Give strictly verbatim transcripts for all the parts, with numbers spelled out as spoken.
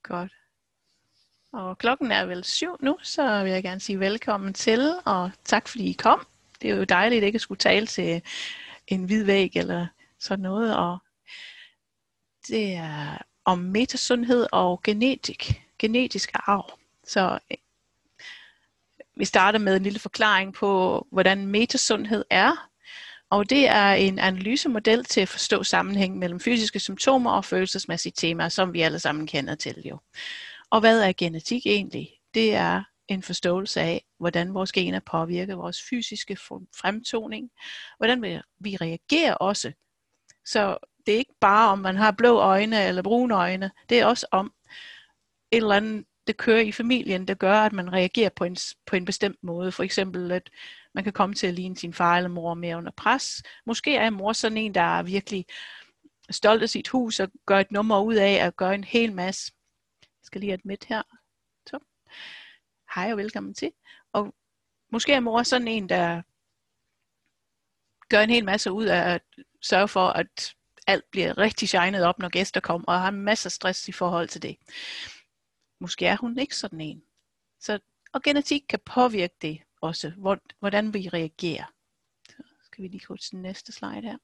Godt. Og klokken er vel syv nu, så vil jeg gerne sige velkommen til, og tak fordi I kom. Det er jo dejligt ikke at skulle tale til en hvid væg eller sådan noget. Og det er om metasundhed og genetik, genetisk arv. Så vi starter med en lille forklaring på, hvordan metasundhed er. Og det er en analysemodel til at forstå sammenhængen mellem fysiske symptomer og følelsesmæssige temaer, som vi alle sammen kender til jo. Og hvad er genetik egentlig? Det er en forståelse af, hvordan vores gener påvirker vores fysiske fremtoning, hvordan vi reagerer også. Så det er ikke bare, om man har blå øjne eller brune øjne, det er også om et eller andet, det kører i familien, der gør, at man reagerer på en, på en bestemt måde. For eksempel, at man kan komme til at ligne sin far eller mor mere under pres. Måske er mor sådan en, der er virkelig stolt af sit hus og gør et nummer ud af at gøre en hel masse. Jeg skal lige have et midt her. Så. Hej og velkommen til. Og måske er mor sådan en, der gør en hel masse ud af at sørge for, at alt bliver rigtig shined op, når gæster kommer, og har masser af stress i forhold til det. Måske er hun ikke sådan en. Så, og genetik kan påvirke det også, hvordan vi reagerer. Så skal vi lige gå til den næste slide her.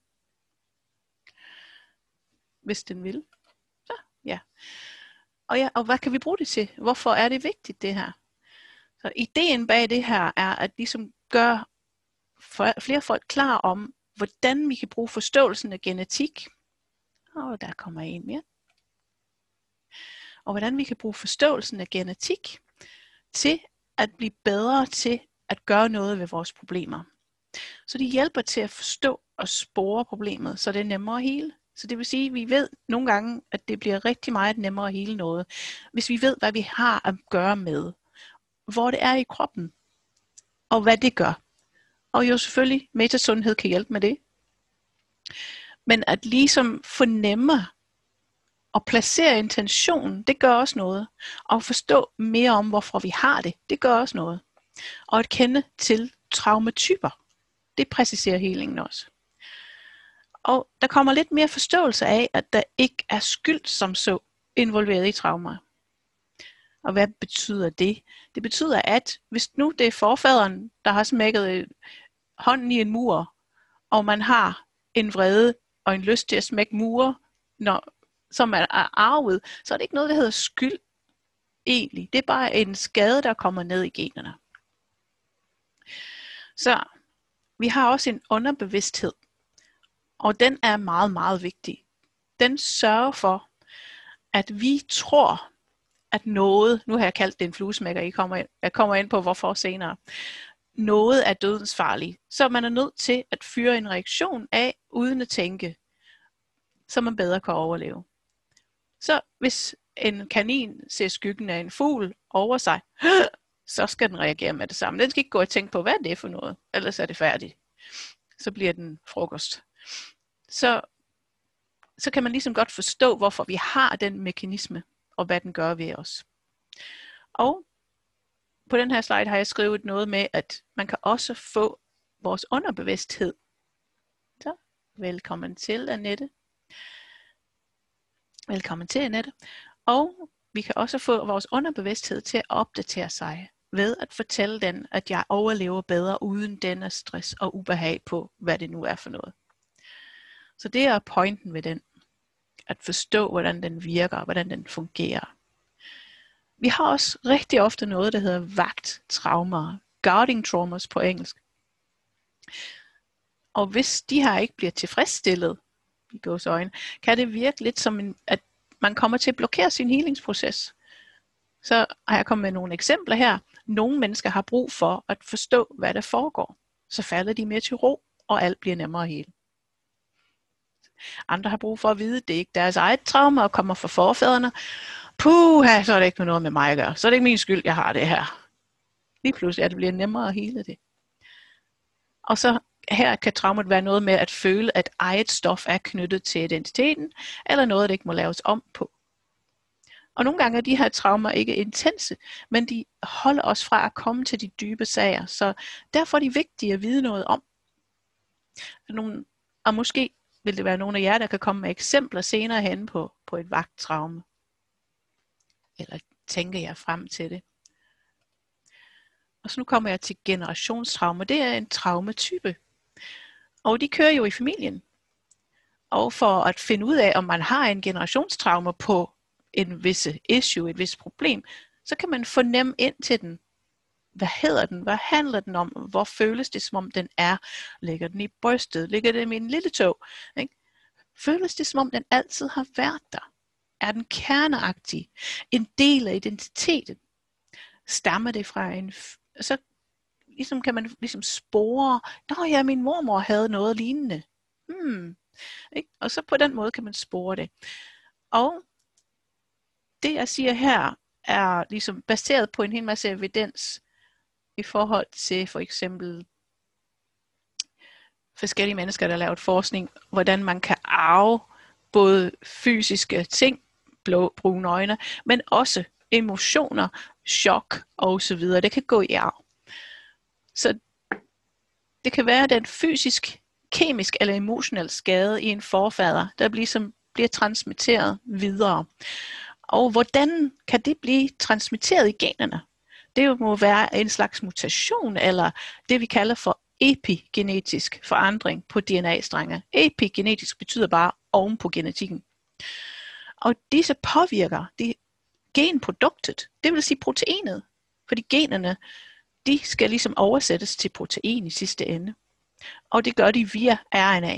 Hvis den vil. Så, ja. Og, ja. Og hvad kan vi bruge det til? Hvorfor er det vigtigt, det her? Så ideen bag det her er at ligesom gøre flere folk klar om, hvordan vi kan bruge forståelsen af genetik. Og der kommer en mere. Og hvordan vi kan bruge forståelsen af genetik til at blive bedre til at gøre noget ved vores problemer. Så de hjælper til at forstå og spore problemet, så det er nemmere at hele. Så det vil sige, at vi ved nogle gange, at det bliver rigtig meget nemmere at hele noget, hvis vi ved, hvad vi har at gøre med, hvor det er i kroppen, og hvad det gør. Og jo selvfølgelig, metasundhed kan hjælpe med det. Men at ligesom fornemme og placere intentionen, det gør også noget. Og forstå mere om, hvorfor vi har det, det gør også noget. Og at kende til traumatyper, det præciserer helingen også. Og der kommer lidt mere forståelse af, at der ikke er skyld som så involveret i traumer. Og hvad betyder det? Det betyder, at hvis nu det er forfaderen, der har smækket hånden i en mur, og man har en vrede og en lyst til at smække mure, når, som er arvet, så er det ikke noget, der hedder skyld egentlig. Det er bare en skade, der kommer ned i generne. Så vi har også en underbevidsthed, og den er meget, meget vigtig. Den sørger for, at vi tror, at noget, nu har jeg kaldt det en fluesmækker, jeg kommer ind, jeg kommer ind på hvorfor senere, noget er dødensfarligt, så man er nødt til at fyre en reaktion af, uden at tænke, så man bedre kan overleve. Så hvis en kanin ser skyggen af en fugl over sig, så skal den reagere med det samme. Den skal ikke gå og tænke på, hvad er det for noget, ellers er det færdigt. Så bliver den frokost. Så, så kan man ligesom godt forstå, hvorfor vi har den mekanisme, og hvad den gør ved os. Og på den her slide har jeg skrevet noget med, at man kan også få vores underbevidsthed. Så, velkommen til, Annette. Velkommen til, Annette. Og vi kan også få vores underbevidsthed til at opdatere sig ved at fortælle den, at jeg overlever bedre uden denne stress og ubehag på, hvad det nu er for noget. Så det er pointen ved den. At forstå, hvordan den virker, hvordan den fungerer. Vi har også rigtig ofte noget, der hedder vagttraumer, guarding traumas på engelsk. Og hvis de her ikke bliver tilfredsstillet, i gåseøjne, kan det virke lidt som, en, at man kommer til at blokere sin helingsproces. Så har jeg kommet med nogle eksempler her. Nogle mennesker har brug for at forstå, hvad der foregår. Så falder de mere til ro, og alt bliver nemmere at hele. Andre har brug for at vide, at det ikke er deres eget traume og kommer fra forfædrene. Puha, så er det ikke noget med mig at gøre. Så er det ikke min skyld, jeg har det her. Lige pludselig er det bliver nemmere at hele det. Og så her kan traumet være noget med at føle, at eget stof er knyttet til identiteten, eller noget, der ikke må laves om på. Og nogle gange er de her traumer ikke intense, men de holder os fra at komme til de dybe sager. Så derfor er de vigtige at vide noget om. Og måske vil det være nogle af jer, der kan komme med eksempler senere hen på, på et vagttraume. eller tænker jeg frem til det. Og så nu kommer jeg til generationstraumer. Det er en traumatype. Og de kører jo i familien. Og for at finde ud af, om man har en generationstraume på en visse issue, et vist problem, så kan man fornemme ind til den. Hvad hedder den? Hvad handler den om? Hvor føles det, som om den er? Ligger den i brystet? Ligger den i min lille tog? Ikke? Føles det, som om den altid har været der? Er den kerneagtig? En del af identiteten? Stammer det fra en... Så ligesom kan man ligesom spore, nå ja, min mormor havde noget lignende. Hmm. Ikke? Og så på den måde kan man spore det. Og det jeg siger her, er ligesom baseret på en hel masse evidens i forhold til for eksempel forskellige mennesker, der har lavet forskning, hvordan man kan arve både fysiske ting, blå, brune øjne, men også emotioner, chok og så videre. Det kan gå i arv. Så det kan være den fysisk, kemisk eller emotionel skade i en forfader, der bliver, som bliver transmitteret videre. Og hvordan kan det blive transmitteret i generne? Det må være en slags mutation, eller det vi kalder for epigenetisk forandring på D N A-strenge. Epigenetisk betyder bare oven på genetikken. Og disse påvirker det genproduktet, det vil sige proteinet. Fordi generne, de skal ligesom oversættes til protein i sidste ende. Og det gør de via R N A.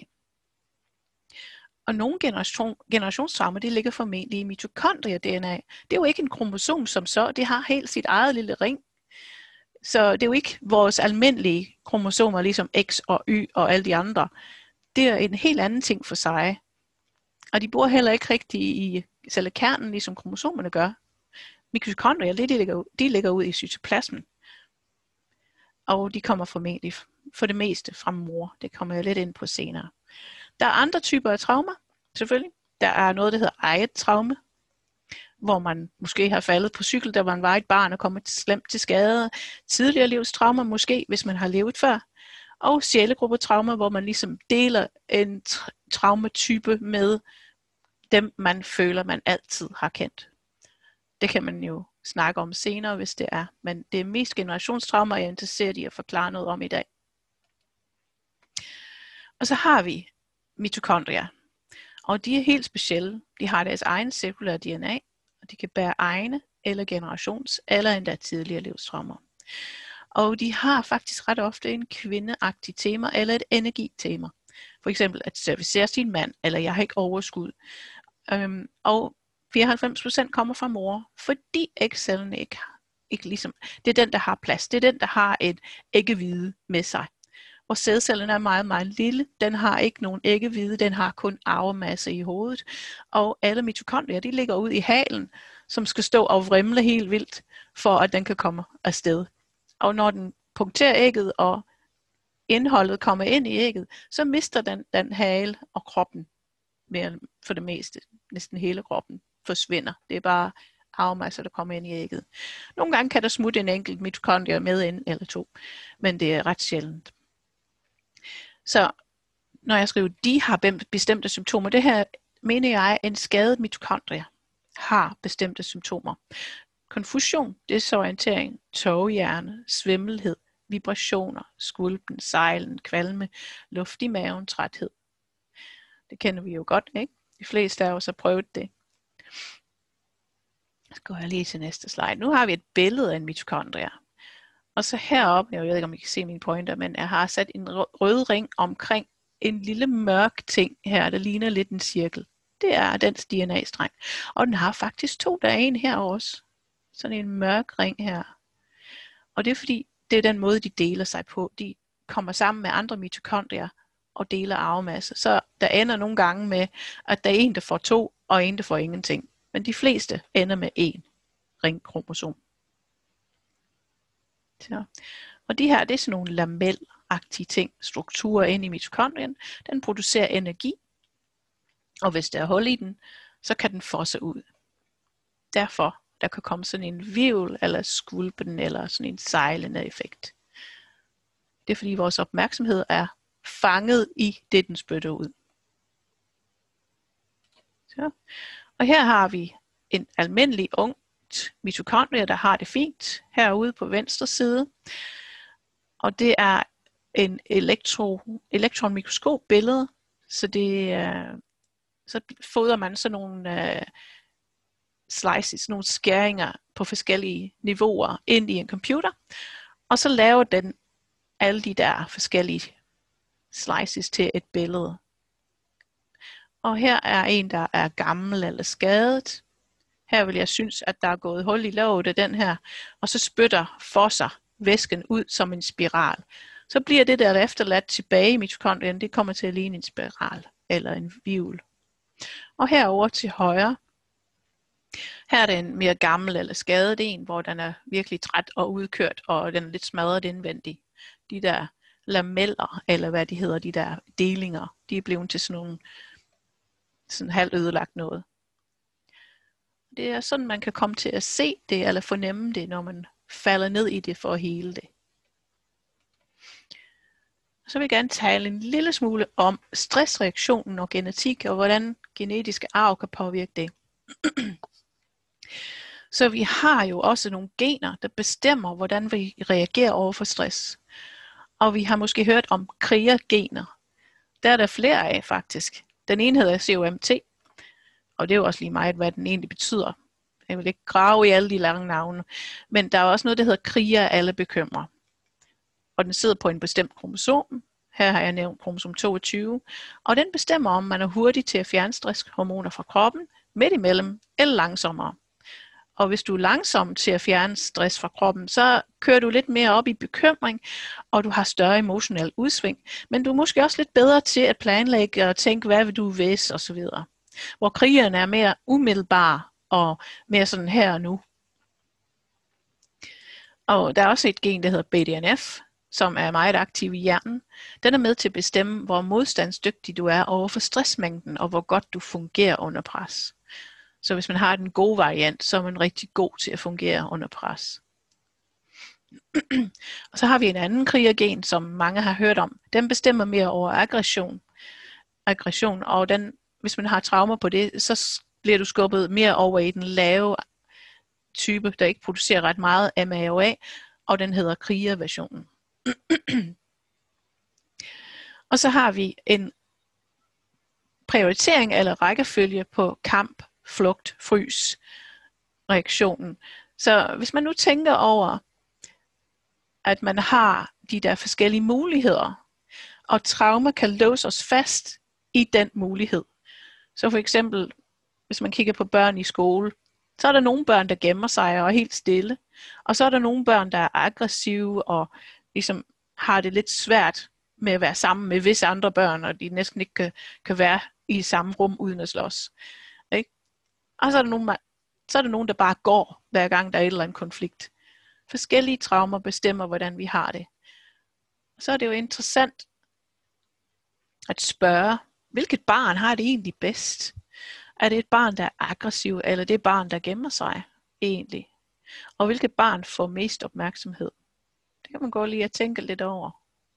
Og nogle generation, generationstraumer, det ligger formentlig i mitokondrie-D N A. Det er jo ikke en kromosom som så, det har helt sit eget lille ring. Så det er jo ikke vores almindelige kromosomer, ligesom X og Y og alle de andre. Det er en helt anden ting for sig. Og de bor heller ikke rigtig i cellekernen, ligesom kromosomerne gør. Mitokondrier, det de ligger, de ligger ud i cytoplasmen. Og de kommer formentlig for det meste fra mor. Det kommer jeg lidt ind på senere. Der er andre typer af traumer, selvfølgelig. Der er noget, der hedder eget traume, hvor man måske har faldet på cykel, da man var et barn og kommet slemt til skade. Tidligere livstraumer måske, hvis man har levet før. Og sjælegruppetraumer, hvor man ligesom deler en tra- traumatype med dem, man føler, man altid har kendt. Det kan man jo snakke om senere, hvis det er. Men det er mest generationstraumer, jeg er interesseret i at forklare noget om i dag. Og så har vi mitokondrier. Og de er helt specielle. De har deres egen cellulære D N A, og de kan bære egne eller generations- eller endda tidligere livstraumer. Og de har faktisk ret ofte en kvindeagtig tema eller et energitema. For eksempel at servicere sin mand, eller jeg har ikke overskud. Øhm, og fireoghalvfems procent kommer fra mor, fordi ægcellen ikke, ikke ligesom, det er den, der har plads. Det er den, der har et æggehvide med sig. Og sædcellen er meget, meget lille. Den har ikke nogen æggehvide, den har kun arvemasse i hovedet. Og alle mitokondrier, de ligger ud i halen, som skal stå og vrimle helt vildt, for at den kan komme afsted. Og når den punkterer ægget, og indholdet kommer ind i ægget, så mister den den hale og kroppen, for det meste, næsten hele kroppen, forsvinder. Det er bare arvemasser, der kommer ind i ægget. Nogle gange kan der smutte en enkelt mitokondrie med ind, eller to, men det er ret sjældent. Så når jeg skriver, de har bestemte symptomer, det her mener jeg, en skadet mitokondrie har bestemte symptomer. Konfusion, desorientering, tågehjerne, svimmelhed, vibrationer, skvulpen, sejlen, kvalme, luft i maven, træthed. Det kender vi jo godt, ikke? De fleste af os har prøvet det. Så går jeg lige til næste slide. Nu har vi et billede af en mitokondrie. Og så heroppe, jeg ved ikke om I kan se mine pointer, men jeg har sat en rød ring omkring en lille mørk ting her, der ligner lidt en cirkel. Det er dens D N A-streng. Og den har faktisk to, der er en her også. Sådan en mørk ring her. Og det er fordi, det er den måde, de deler sig på. De kommer sammen med andre mitokondrier og deler arvemasse. Så der ender nogle gange med, at der er en, der får to, og en, der får ingenting. Men de fleste ender med én ringkromosom. Så. Og de her, det er sådan nogle lamelagtige ting, strukturer inde i mitokondrien. Den producerer energi, og hvis der er hul i den, så kan den fosse ud. Derfor der kan komme sådan en hvirvel, eller skvulpen, eller sådan en sejlende effekt. Det er fordi vores opmærksomhed er fanget i det, den spytter ud. Så. Og her har vi en almindelig ung mitokondrier, der har det fint herude på venstre side. Og det er en elektro, elektronmikroskopbillede, så det er, så fodrer man sådan nogle uh, slices, nogle skæringer på forskellige niveauer ind i en computer, og så laver den alle de der forskellige slices til et billede. Og her er en, der er gammel eller skadet. Her vil jeg synes, at der er gået hul i låget af den her, og så spytter fosser væsken ud som en spiral. Så bliver det, der er efterladt tilbage i mitokondrien, det kommer til at ligne en spiral eller en hvirvel. Og herover til højre, her er det en mere gammel eller skadet en, hvor den er virkelig træt og udkørt, og den er lidt smadret indvendigt. De der lameller, eller hvad de hedder, de der delinger, de er blevet til sådan nogle sådan halvt ødelagt noget. Det er sådan, man kan komme til at se det, eller fornemme det, når man falder ned i det for at hele det. Så vil jeg gerne tale en lille smule om stressreaktionen og genetik, og hvordan genetiske arv kan påvirke det. Så vi har jo også nogle gener, der bestemmer, hvordan vi reagerer over for stress. Og vi har måske hørt om krigergener. Der er der flere af faktisk. Den ene hedder C O M T, og det er jo også lige meget, hvad den egentlig betyder. Jeg vil ikke grave i alle de lange navne. Men der er også noget, der hedder kriger alle bekymrer. Og den sidder på en bestemt kromosom. Her har jeg nævnt kromosom toogtyve. Og den bestemmer, om man er hurtig til at fjerne stresshormoner fra kroppen, midt imellem eller langsommere. Og hvis du er langsom til at fjerne stress fra kroppen, så kører du lidt mere op i bekymring, og du har større emotionel udsving. Men du er måske også lidt bedre til at planlægge og tænke, hvad vil du hvis, og så videre. Hvor krigerne er mere umiddelbare og mere sådan her og nu. Og der er også et gen, der hedder B D N F, som er meget aktiv i hjernen. Den er med til at bestemme, hvor modstandsdygtig du er over for stressmængden, og hvor godt du fungerer under pres. Så hvis man har den gode variant, så er man rigtig god til at fungere under pres. Og så har vi en anden krigergen, som mange har hørt om. Den bestemmer mere over aggression. aggression og den, hvis man har traumer på det, så bliver du skubbet mere over i den lave type, der ikke producerer ret meget M A O A, og den hedder krigerversionen. Og så har vi en prioritering eller rækkefølge på kamp, flugt, frys reaktionen. Så hvis man nu tænker over, at man har de der forskellige muligheder, og trauma kan låse os fast i den mulighed. Så for eksempel, hvis man kigger på børn i skole, så er der nogle børn, der gemmer sig og er helt stille. Og så er der nogle børn, der er aggressive og ligesom har det lidt svært med at være sammen med visse andre børn, og de næsten ikke kan, kan være i samme rum uden at slås. Ikke? Og så er, der nogen, så er der nogen, der bare går, hver gang der er et eller andet konflikt. Forskellige traumer bestemmer, hvordan vi har det. Så er det jo interessant at spørge, hvilket barn har det egentlig bedst? Er det et barn, der er aggressiv, eller det er et barn, der gemmer sig egentlig? Og hvilket barn får mest opmærksomhed? Det kan man gå lige og tænke lidt over.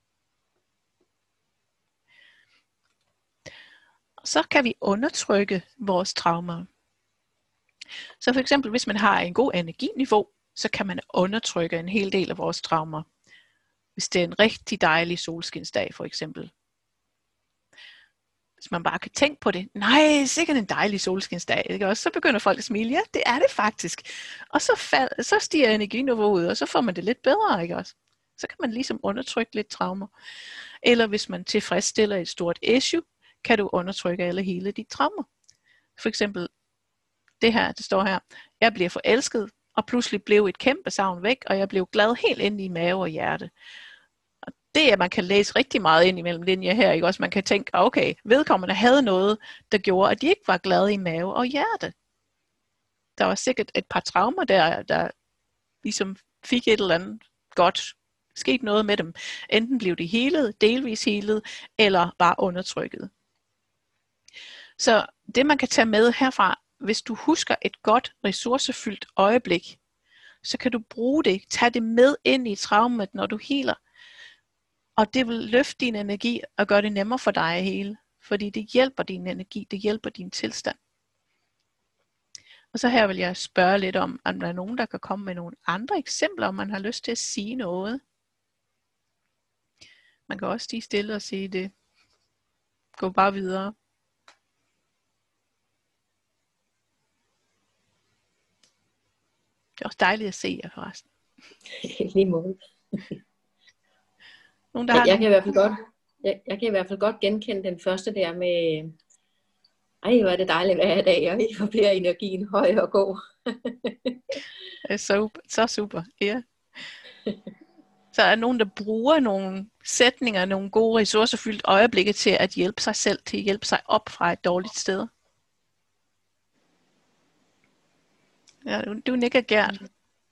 Så kan vi undertrykke vores traumer. Så for eksempel, hvis man har en god energiniveau, så kan man undertrykke en hel del af vores traumer. Hvis det er en rigtig dejlig solskinsdag for eksempel. Hvis man bare kan tænke på det. Nej, sikkert en dejlig solskinsdag. Ikke? Og så begynder folk at smile. Ja, det er det faktisk. Og så, fald, så stiger energiniveauet, og så får man det lidt bedre. Ikke også? Så kan man ligesom undertrykke lidt traumer. Eller hvis man tilfredsstiller et stort issue, kan du undertrykke alle hele de traumer. For eksempel det her, det står her. Jeg bliver forelsket, og pludselig blev et kæmpe savn væk, og jeg blev glad helt ind i mave og hjerte. Og det er, man kan læse rigtig meget ind imellem linjer her, ikke også? Man kan tænke, okay, vedkommende havde noget, der gjorde, at de ikke var glade i mave og hjerte. Der var sikkert et par traumer der, der ligesom fik et eller andet godt, sket noget med dem. Enten blev de helet, delvis helet, eller bare undertrykket. Så det man kan tage med herfra, hvis du husker et godt, ressourcefyldt øjeblik, så kan du bruge det, tage det med ind i traumet, når du healer. Og det vil løfte din energi og gøre det nemmere for dig at hele. Fordi det hjælper din energi, det hjælper din tilstand. Og så her vil jeg spørge lidt om, om der er nogen, der kan komme med nogle andre eksempler, om man har lyst til at sige noget. Man kan også stige stille og sige det. Gå bare videre. Det er også dejligt at se jer forresten. Lige måde. Nogen, der jeg, har jeg, nogle... kan i hvert fald godt, jeg, jeg kan i hvert fald godt genkende den første der med, ej hvor er det dejligt hver dag, og hvor bliver energien høj og god. Det er så, så super, ja. Så er der nogen, der bruger nogle sætninger, nogle gode ressourcefyldt øjeblikke til at hjælpe sig selv, til at hjælpe sig op fra et dårligt sted. Ja, du, du nikker Gert.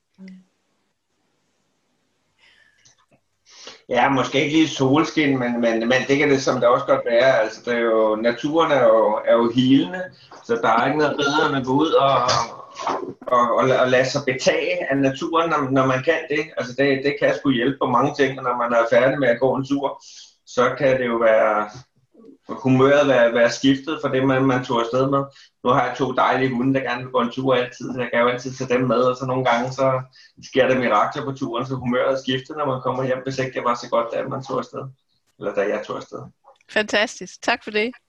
Ja, måske ikke lige solskin, men, men, men det kan det som det også godt være. Altså, det er jo, naturen er jo, er jo healende, så der er ikke noget bedre end at gå ud og, og, og, og lade sig betage af naturen, når, når man kan det. Altså, det, det kan sgu hjælpe på mange ting, og når man er færdig med at gå en tur, så kan det jo være humøret være, være skiftet for det, man, man tog afsted med. Nu har jeg to dejlige hunde, der gerne vil gå en tur altid, så jeg kan jo altid tage dem med, og så nogle gange så sker der mirakler på turen, så humøret er skiftet, når man kommer hjem, hvis ikke det var så godt, da man tog afsted. Eller da jeg tog afsted. Fantastisk. Tak for det.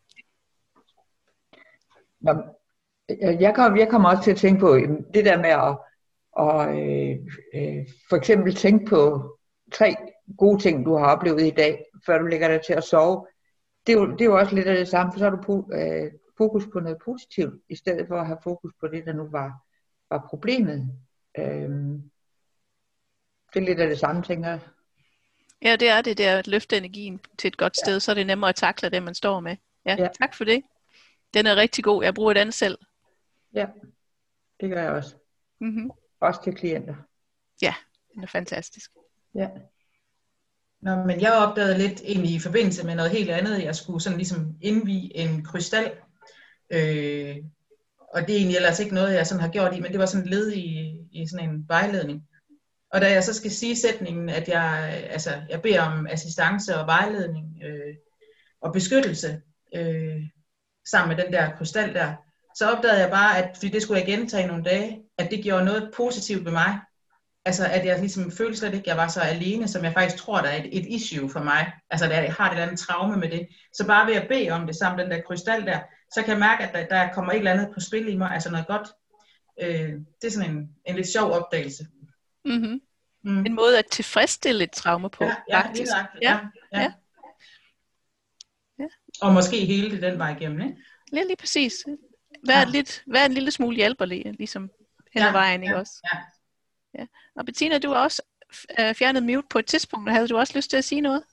Jeg kommer, jeg kommer også til at tænke på det der med at, at øh, øh, for eksempel tænke på tre gode ting, du har oplevet i dag, før du lægger dig til at sove. Det er, jo, det er jo også lidt af det samme, for så har du på, øh, fokus på noget positivt, i stedet for at have fokus på det, der nu var, var problemet. Øhm, det er lidt af det samme, tænker jeg. Ja, det er det, det er at løfte energien til et godt sted, ja. Så er det nemmere at takle det, man står med. Ja, ja. Tak for det. Den er rigtig god. Jeg bruger den selv. Ja, det gør jeg også. Mm-hmm. Også til klienter. Ja, den er fantastisk. Ja. Nå, men jeg opdagede lidt egentlig i forbindelse med noget helt andet. Jeg skulle sådan ligesom indvie en krystal. Øh, og det er egentlig ellers ikke noget, jeg sådan har gjort i, men det var sådan et led i, i sådan en vejledning. Og da jeg så skal sige sætningen, at jeg, altså, jeg beder om assistance og vejledning øh, og beskyttelse øh, sammen med den der krystal der, så opdagede jeg bare, at fordi det skulle jeg gentage nogle dage, at det gjorde noget positivt ved mig. Altså at jeg ligesom følte slet ikke, at jeg var så alene, som jeg faktisk tror, der er et, et issue for mig. Altså at jeg har et eller andet traume med det. Så bare ved at bede om det sammen, den der krystal der, så kan jeg mærke, at der, der kommer et eller andet på spil i mig, altså noget godt. Øh, det er sådan en, en lidt sjov opdagelse. Mm-hmm. Mm. En måde at tilfredsstille et traume på. Ja, ja, faktisk. Ja, ja, ja. Ja. Ja. Og måske hele det den vej igennem, ikke? Lige, lige præcis. Vær, ja. lidt, vær en lille smule hjælperlig, ligesom hen ad ja, vejen, ikke ja, også? Ja. Ja. Og Bettina, du har også øh, fjernet mute på et tidspunkt, og havde du også lyst til at sige noget?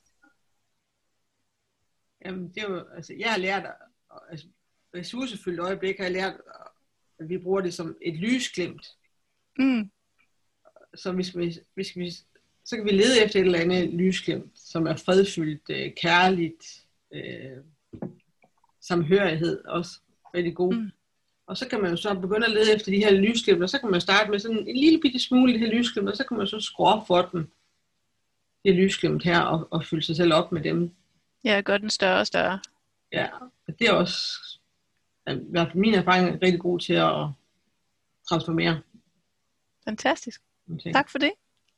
Jamen, det er jo, altså, jeg har lært, altså, ressourcefyldt øjeblik har jeg lært, at vi bruger det som et lysglimt. Mm. Så hvis vi, hvis vi, så kan vi lede efter et eller andet lysglimt, som er fredfyldt, øh, kærligt, øh, samhørighed også rigtig god. Mm. Og så kan man jo så begynde at lede efter de her lysglimt, og så kan man starte med sådan en lille bitte smule det her lysglimt, og så kan man så skrue op for den, det lysglimt her, og, og fylde sig selv op med dem. Ja, gør den større og større. Ja, og det er også, i hvert fald min erfaring, er rigtig god til at transformere. Fantastisk. Okay. Tak for det.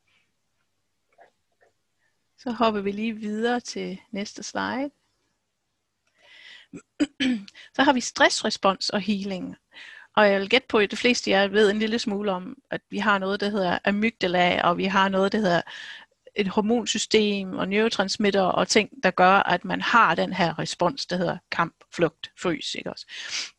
Så hopper vi lige videre til næste slide. Så har vi stressrespons og healing. Og jeg vil gætte på, at de fleste af jer ved en lille smule om, at vi har noget, der hedder amygdala, og vi har noget, der hedder et hormonsystem og neurotransmitter og ting, der gør, at man har den her respons, der hedder kamp, flugt, frys, ikke også?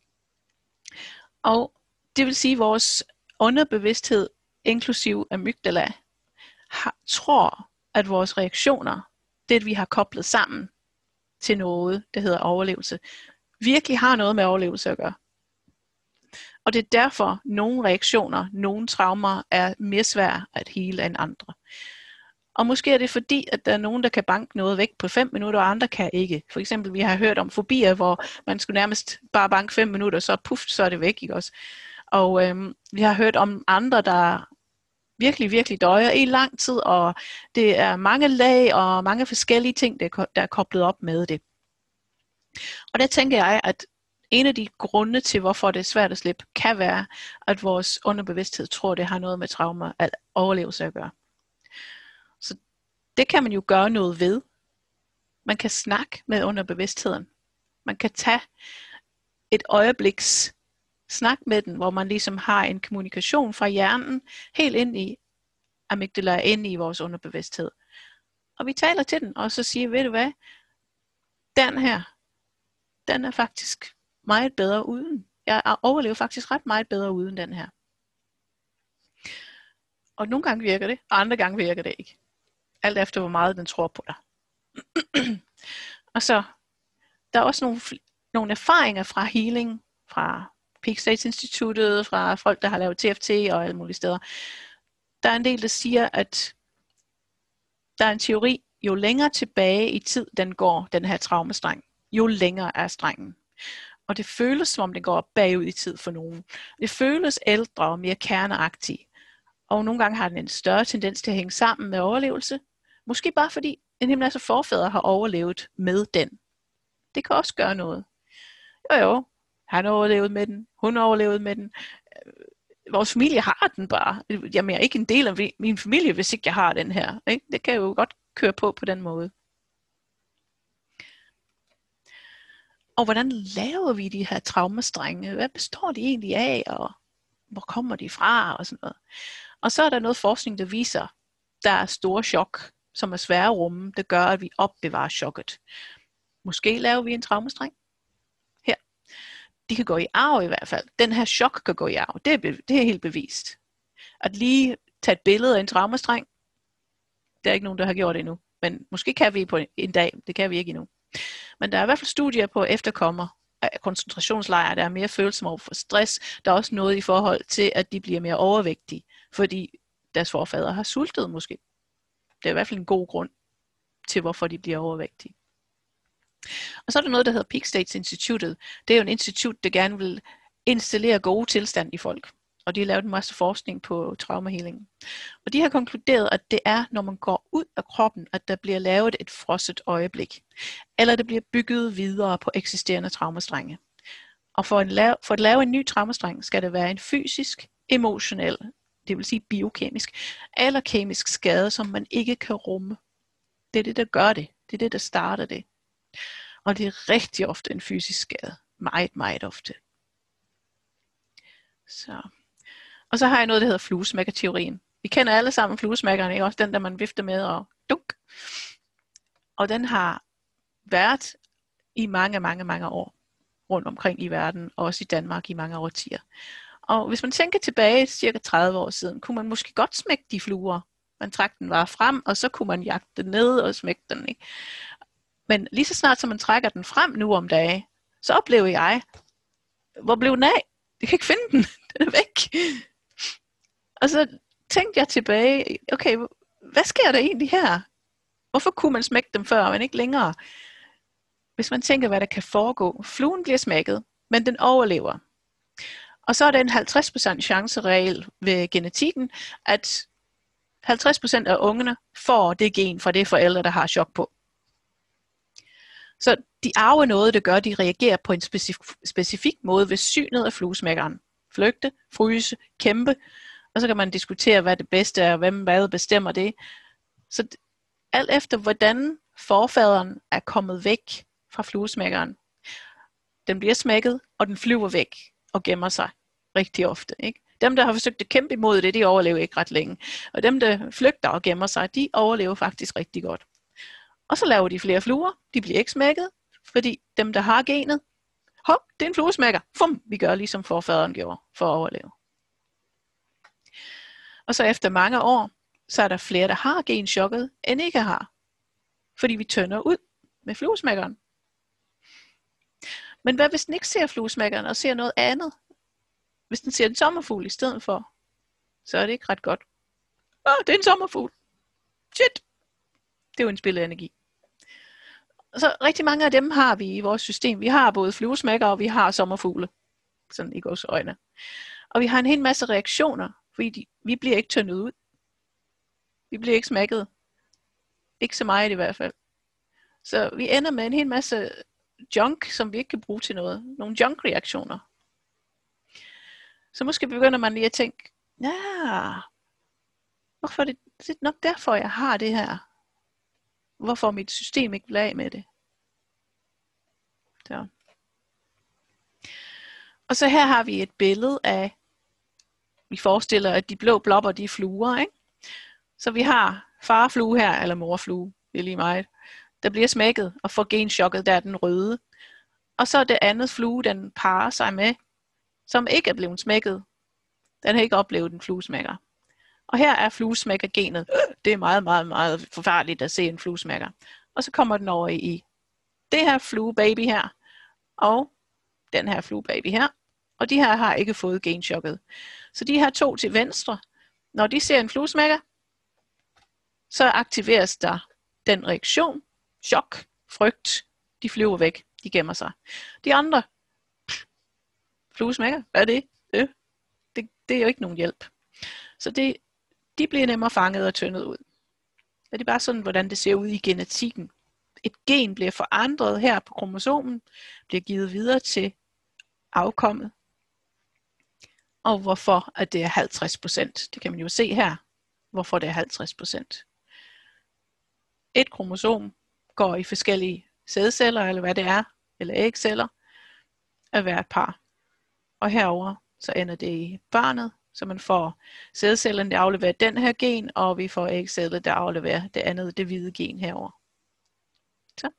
Og det vil sige, at vores underbevidsthed, inklusiv amygdala, har, tror, at vores reaktioner, det vi har koblet sammen til noget, der hedder overlevelse, virkelig har noget med overlevelse at gøre. Og det er derfor, nogle reaktioner, nogle traumer er mere svære at hele end andre. Og måske er det fordi, at der er nogen, der kan banke noget væk på fem minutter, og andre kan ikke. For eksempel, vi har hørt om fobier, hvor man skulle nærmest bare banke fem minutter, så puff, så er det væk, ikke også? Og øhm, vi har hørt om andre, der virkelig, virkelig døjer i lang tid, og det er mange lag og mange forskellige ting, der er koblet op med det. Og der tænker jeg, at En af de grunde til, hvorfor det er svært at slippe, kan være, at vores underbevidsthed tror, det har noget med traumer at overlevelse at gøre. Så det kan man jo gøre noget ved. Man kan snakke med underbevidstheden. Man kan tage et øjebliks snak med den, hvor man ligesom har en kommunikation fra hjernen helt ind i amygdala, ind i vores underbevidsthed. Og vi taler til den, og så siger, ved du hvad, den her, den er faktisk meget bedre uden. Jeg overlever faktisk ret meget bedre uden den her. Og nogle gange virker det, og andre gange virker det ikke. Alt efter hvor meget den tror på dig. Og så, der er også nogle, nogle erfaringer fra healing, fra Peak States Instituttet, fra folk, der har lavet T F T og alle mulige steder. Der er en del, der siger, at der er en teori, jo længere tilbage i tid den går, den her traumestreng, jo længere er strengen. Og det føles, som om den går bagud i tid for nogen. Det føles ældre og mere kerneagtigt. Og nogle gange har den en større tendens til at hænge sammen med overlevelse. Måske bare fordi en hel masse forfædre har overlevet med den. Det kan også gøre noget. Jo jo, han har overlevet med den, hun har overlevet med den. Vores familie har den bare. Jamen, jeg er ikke en del af min familie, hvis ikke jeg har den her. Ikke? Det kan jo godt køre på på den måde. Og hvordan laver vi de her traumestrenge? Hvad består de egentlig af, og hvor kommer de fra, og sådan noget. Og så er der noget forskning, der viser, der er store chok, som er svære at rumme, der gør, at vi opbevarer chokket. Måske laver vi en traumestreng her. De kan gå i arv i hvert fald. Den her chok kan gå i arv. Det er, det er helt bevist. At lige tage et billede af en traumestreng, der er ikke nogen, der har gjort det endnu. Men måske kan vi på en dag. Det kan vi ikke endnu. Men der er i hvert fald studier på efterkommer af koncentrationslejre, der er mere følsomme over for stress. Der er også noget i forhold til, at de bliver mere overvægtige, fordi deres forfædre har sultet måske. Det er i hvert fald en god grund til, hvorfor de bliver overvægtige. Og så er der noget, der hedder Peak States Instituttet. Det er jo en institut, der gerne vil installere gode tilstand i folk. Og de har lavet en masse forskning på traumahealing. Og de har konkluderet, at det er, når man går ud af kroppen, at der bliver lavet et frosset øjeblik. Eller det bliver bygget videre på eksisterende traumastrenge. Og for, en lave, for at lave en ny traumastreng, skal det være en fysisk, emotionel, det vil sige biokemisk, eller kemisk skade, som man ikke kan rumme. Det er det, der gør det. Det er det, der starter det. Og det er rigtig ofte en fysisk skade. Meget, meget ofte. Så. Og så har jeg noget, der hedder fluesmækkerteorien. Vi kender alle sammen fluesmækkeren, ikke? Også den, der man vifter med og dunk. Og den har været i mange, mange, mange år rundt omkring i verden, og også i Danmark i mange årtier. Og hvis man tænker tilbage cirka tredive år siden, kunne man måske godt smække de fluer. Man trak den bare frem, og så kunne man jagte den ned og smække den. Ikke? Men lige så snart, som man trækker den frem nu om dagen, så oplever jeg, hvor blev den af? Jeg kan ikke finde den. Den er væk. Og så tænkte jeg tilbage, okay, hvad sker der egentlig her? Hvorfor kunne man smække dem før, men ikke længere? Hvis man tænker, hvad der kan foregå. Fluen bliver smækket, men den overlever. Og så er der en halvtreds procent chanceregel ved genetikken, at halvtreds procent af ungerne får det gen fra det forældre, der har chok på. Så de arver noget, der gør, at de reagerer på en specifik, specifik måde ved synet af fluesmækkeren. Flygte, fryse, kæmpe, og så kan man diskutere, hvad det bedste er, og hvem hvad bestemmer det. Så alt efter, hvordan forfaderen er kommet væk fra fluesmækkeren, den bliver smækket, og den flyver væk og gemmer sig rigtig ofte. Ikke? Dem, der har forsøgt at kæmpe imod det, de overlever ikke ret længe. Og dem, der flygter og gemmer sig, de overlever faktisk rigtig godt. Og så laver de flere fluer. De bliver ikke smækket, fordi dem, der har genet, hop, det er en fluesmækker. Fum, vi gør ligesom forfaderen gjorde for at overleve. Og så efter mange år, så er der flere, der har genchokket, end ikke har. Fordi vi tønder ud med fluesmækkeren. Men hvad hvis den ikke ser fluesmækkeren og ser noget andet? Hvis den ser en sommerfugl i stedet for, så er det ikke ret godt. Åh, det er en sommerfugl. Shit. Det er jo en spillet energi. Så rigtig mange af dem har vi i vores system. Vi har både fluesmækkere, og vi har sommerfugle. Sådan i vores øjne. Og vi har en hel masse reaktioner, fordi de, vi bliver ikke tyndet ud. Vi bliver ikke smækket. Ikke så meget i hvert fald. Så vi ender med en hel masse junk, som vi ikke kan bruge til noget. Nogle junk-reaktioner. Så måske begynder man lige at tænke, ja, hvorfor er det, det er nok derfor, jeg har det her. Hvorfor mit system ikke vil af med det. Så. Og så her har vi et billede af, vi forestiller, at de blå blobber, de er fluer, ikke? Så vi har farflue her, eller morflue, det er lige meget, der bliver smækket og får genchokket, der er den røde. Og så er det andet flue, den parer sig med, som ikke er blevet smækket. Den har ikke oplevet en fluesmækker. Og her er fluesmækkergenet. Det er meget, meget, meget forfærdeligt at se en fluesmækker. Og så kommer den over i det her fluebaby her, og den her fluebaby her. Og de her har ikke fået genchokket. Så de her to til venstre, når de ser en fluesmækker, så aktiveres der den reaktion, chok, frygt, de flyver væk, de gemmer sig. De andre, fluesmækker, hvad er det? Det, det? det er jo ikke nogen hjælp. Så det, de bliver nemmere fanget og tyndet ud. Det er bare sådan, hvordan det ser ud i genetikken. Et gen bliver forandret her på kromosomen, bliver givet videre til afkommet. Og hvorfor at det er halvtreds procent. Det kan man jo se her, hvorfor det er halvtreds procent. Et kromosom går i forskellige sædceller, eller hvad det er, eller ægceller, af hvert par. Og herover så ender det i barnet, så man får sædcellen, der afleverer den her gen, og vi får ægceller, der afleverer det andet, det hvide gen herover. Så.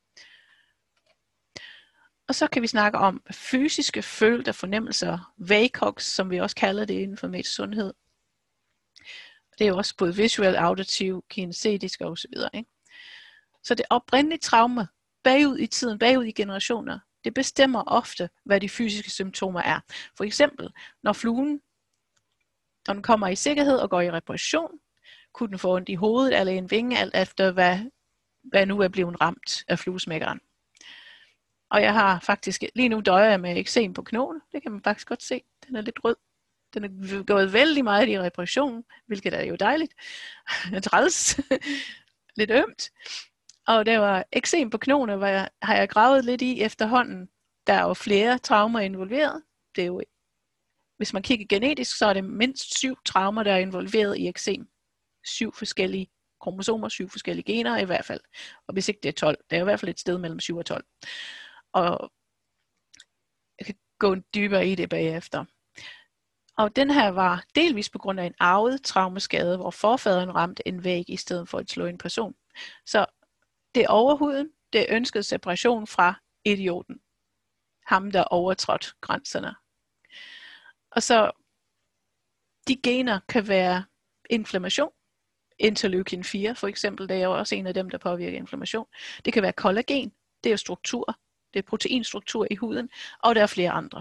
Og så kan vi snakke om fysiske følte fornemmelser, V A C O X, som vi også kalder det inden for sundhed. Det er jo også både visuel, auditiv, kinesetisk og så videre. Ikke? Så det oprindelige traume, bagud i tiden, bagud i generationer, det bestemmer ofte, hvad de fysiske symptomer er. For eksempel, når fluen, når den kommer i sikkerhed og går i reparation, kunne den få ondt i hovedet eller en vinge, alt efter hvad, hvad nu er blevet ramt af fluesmækkeren. Og jeg har faktisk, lige nu døjer jeg med eksem på knogen, det kan man faktisk godt se, den er lidt rød. Den er gået vældig meget i reparation, hvilket er jo dejligt. Træls. Lidt ømt. Og der var eksem på knogene, hvor jeg, har jeg gravet lidt i efterhånden. Der er jo flere traumer involveret. Det er jo, hvis man kigger genetisk, så er det mindst syv traumer, der er involveret i eksem. Syv forskellige kromosomer, syv forskellige gener i hvert fald. Og hvis ikke det er tolv, det er i hvert fald et sted mellem syv og tolv. Og jeg kan gå dybere i det bagefter. Og den her var delvis på grund af en arvet traumeskade, hvor forfaderen ramte en væg i stedet for at slå en person. Så det er overhuden, det er ønsket separation fra idioten. Ham, der overtrådte grænserne. Og så de gener kan være inflammation. Interleukin fire for eksempel, det er jo også en af dem, der påvirker inflammation. Det kan være kollagen, det er struktur, det er proteinstruktur i huden, og der er flere andre.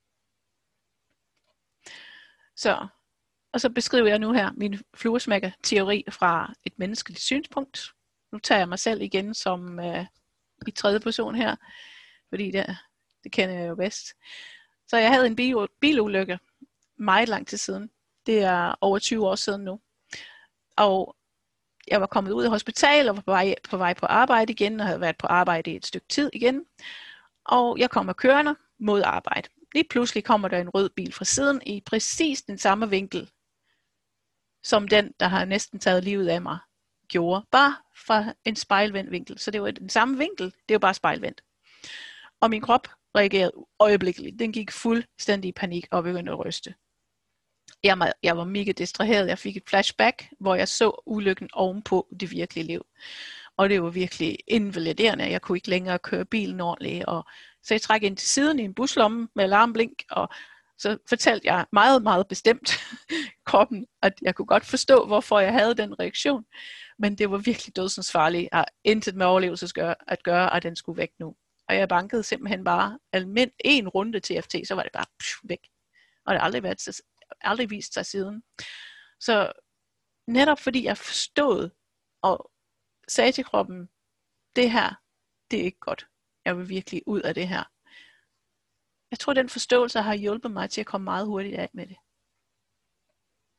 Så, og så beskriver jeg nu her min fluesmækker-teori fra et menneskeligt synspunkt. Nu tager jeg mig selv igen som øh, i tredje person her, fordi det, det kender jeg jo bedst. Så jeg havde en bil, bilulykke meget lang tid siden. Det er over tyve år siden nu. Og jeg var kommet ud af hospital og var på vej, på vej på arbejde igen, og havde været på arbejde i et stykke tid igen. Og jeg kommer kørende mod arbejde. Lige pludselig kommer der en rød bil fra siden i præcis den samme vinkel, som den, der har næsten taget livet af mig, gjorde. Bare fra en spejlvendt vinkel. Så det var den samme vinkel, det var bare spejlvendt. Og min krop reagerede øjeblikkeligt. Den gik fuldstændig i panik og begyndte at ryste. Jeg var, jeg var mega distraheret. Jeg fik et flashback, hvor jeg så ulykken ovenpå det virkelige liv. Og det var virkelig invaliderende. Jeg kunne ikke længere køre bilen ordentligt. Og så jeg trak ind til siden i en buslomme med alarmblink, og så fortalte jeg meget, meget bestemt kroppen, at jeg kunne godt forstå, hvorfor jeg havde den reaktion. Men det var virkelig dødsensfarligt, og intet med overlevelse at gøre, at den skulle væk nu. Og jeg bankede simpelthen bare almindeligt en runde til F T, så var det bare pff, væk. Og det har aldrig, været, aldrig vist sig siden. Så netop fordi jeg forstod og sagde til kroppen, det her, det er ikke godt. Jeg vil virkelig ud af det her. Jeg tror, den forståelse har hjulpet mig til at komme meget hurtigt af med det.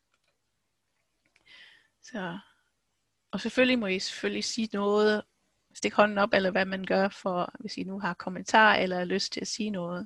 Så, og selvfølgelig må I selvfølgelig sige noget stik hånden op, eller hvad man gør, for hvis I nu har kommentarer, eller har lyst til at sige noget.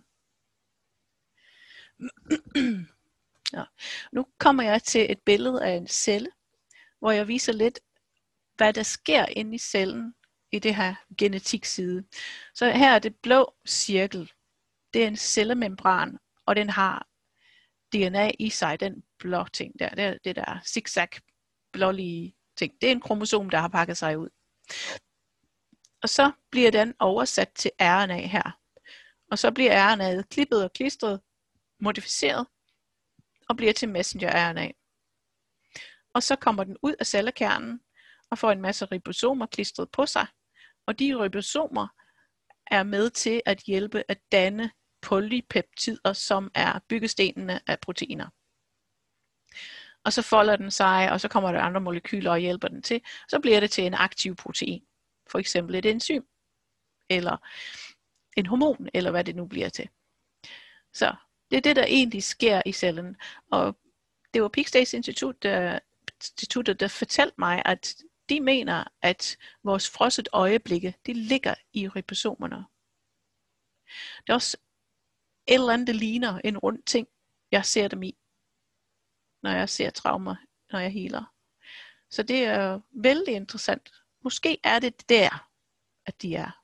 Ja. Nu kommer jeg til et billede af en celle, hvor jeg viser lidt, hvad der sker inde i cellen, i det her genetikside. Så her er det blå cirkel. Det er en cellemembran, og den har D N A i sig, den blå ting der, det, det der zigzag blålige ting. Det er en kromosom, der har pakket sig ud. Og så bliver den oversat til R N A her. Og så bliver R N A'et klippet og klistret, modificeret, og bliver til messenger R N A. Og så kommer den ud af cellekernen, og får en masse ribosomer klistret på sig. Og de ribosomer er med til at hjælpe at danne polypeptider, som er byggestenene af proteiner. Og så folder den sig, og så kommer der andre molekyler og hjælper den til. Så bliver det til en aktiv protein. For eksempel et enzym, eller en hormon, eller hvad det nu bliver til. Så det er det, der egentlig sker i cellen. Og det var Peak State Institut, der, instituttet, der fortalte mig, at de mener, at vores frosset øjeblikke, de ligger i ribosomerne. Det er også et eller andet, der ligner en rund ting, jeg ser dem i, når jeg ser traumer, når jeg healer. Så det er vældig interessant. Måske er det der, at de er.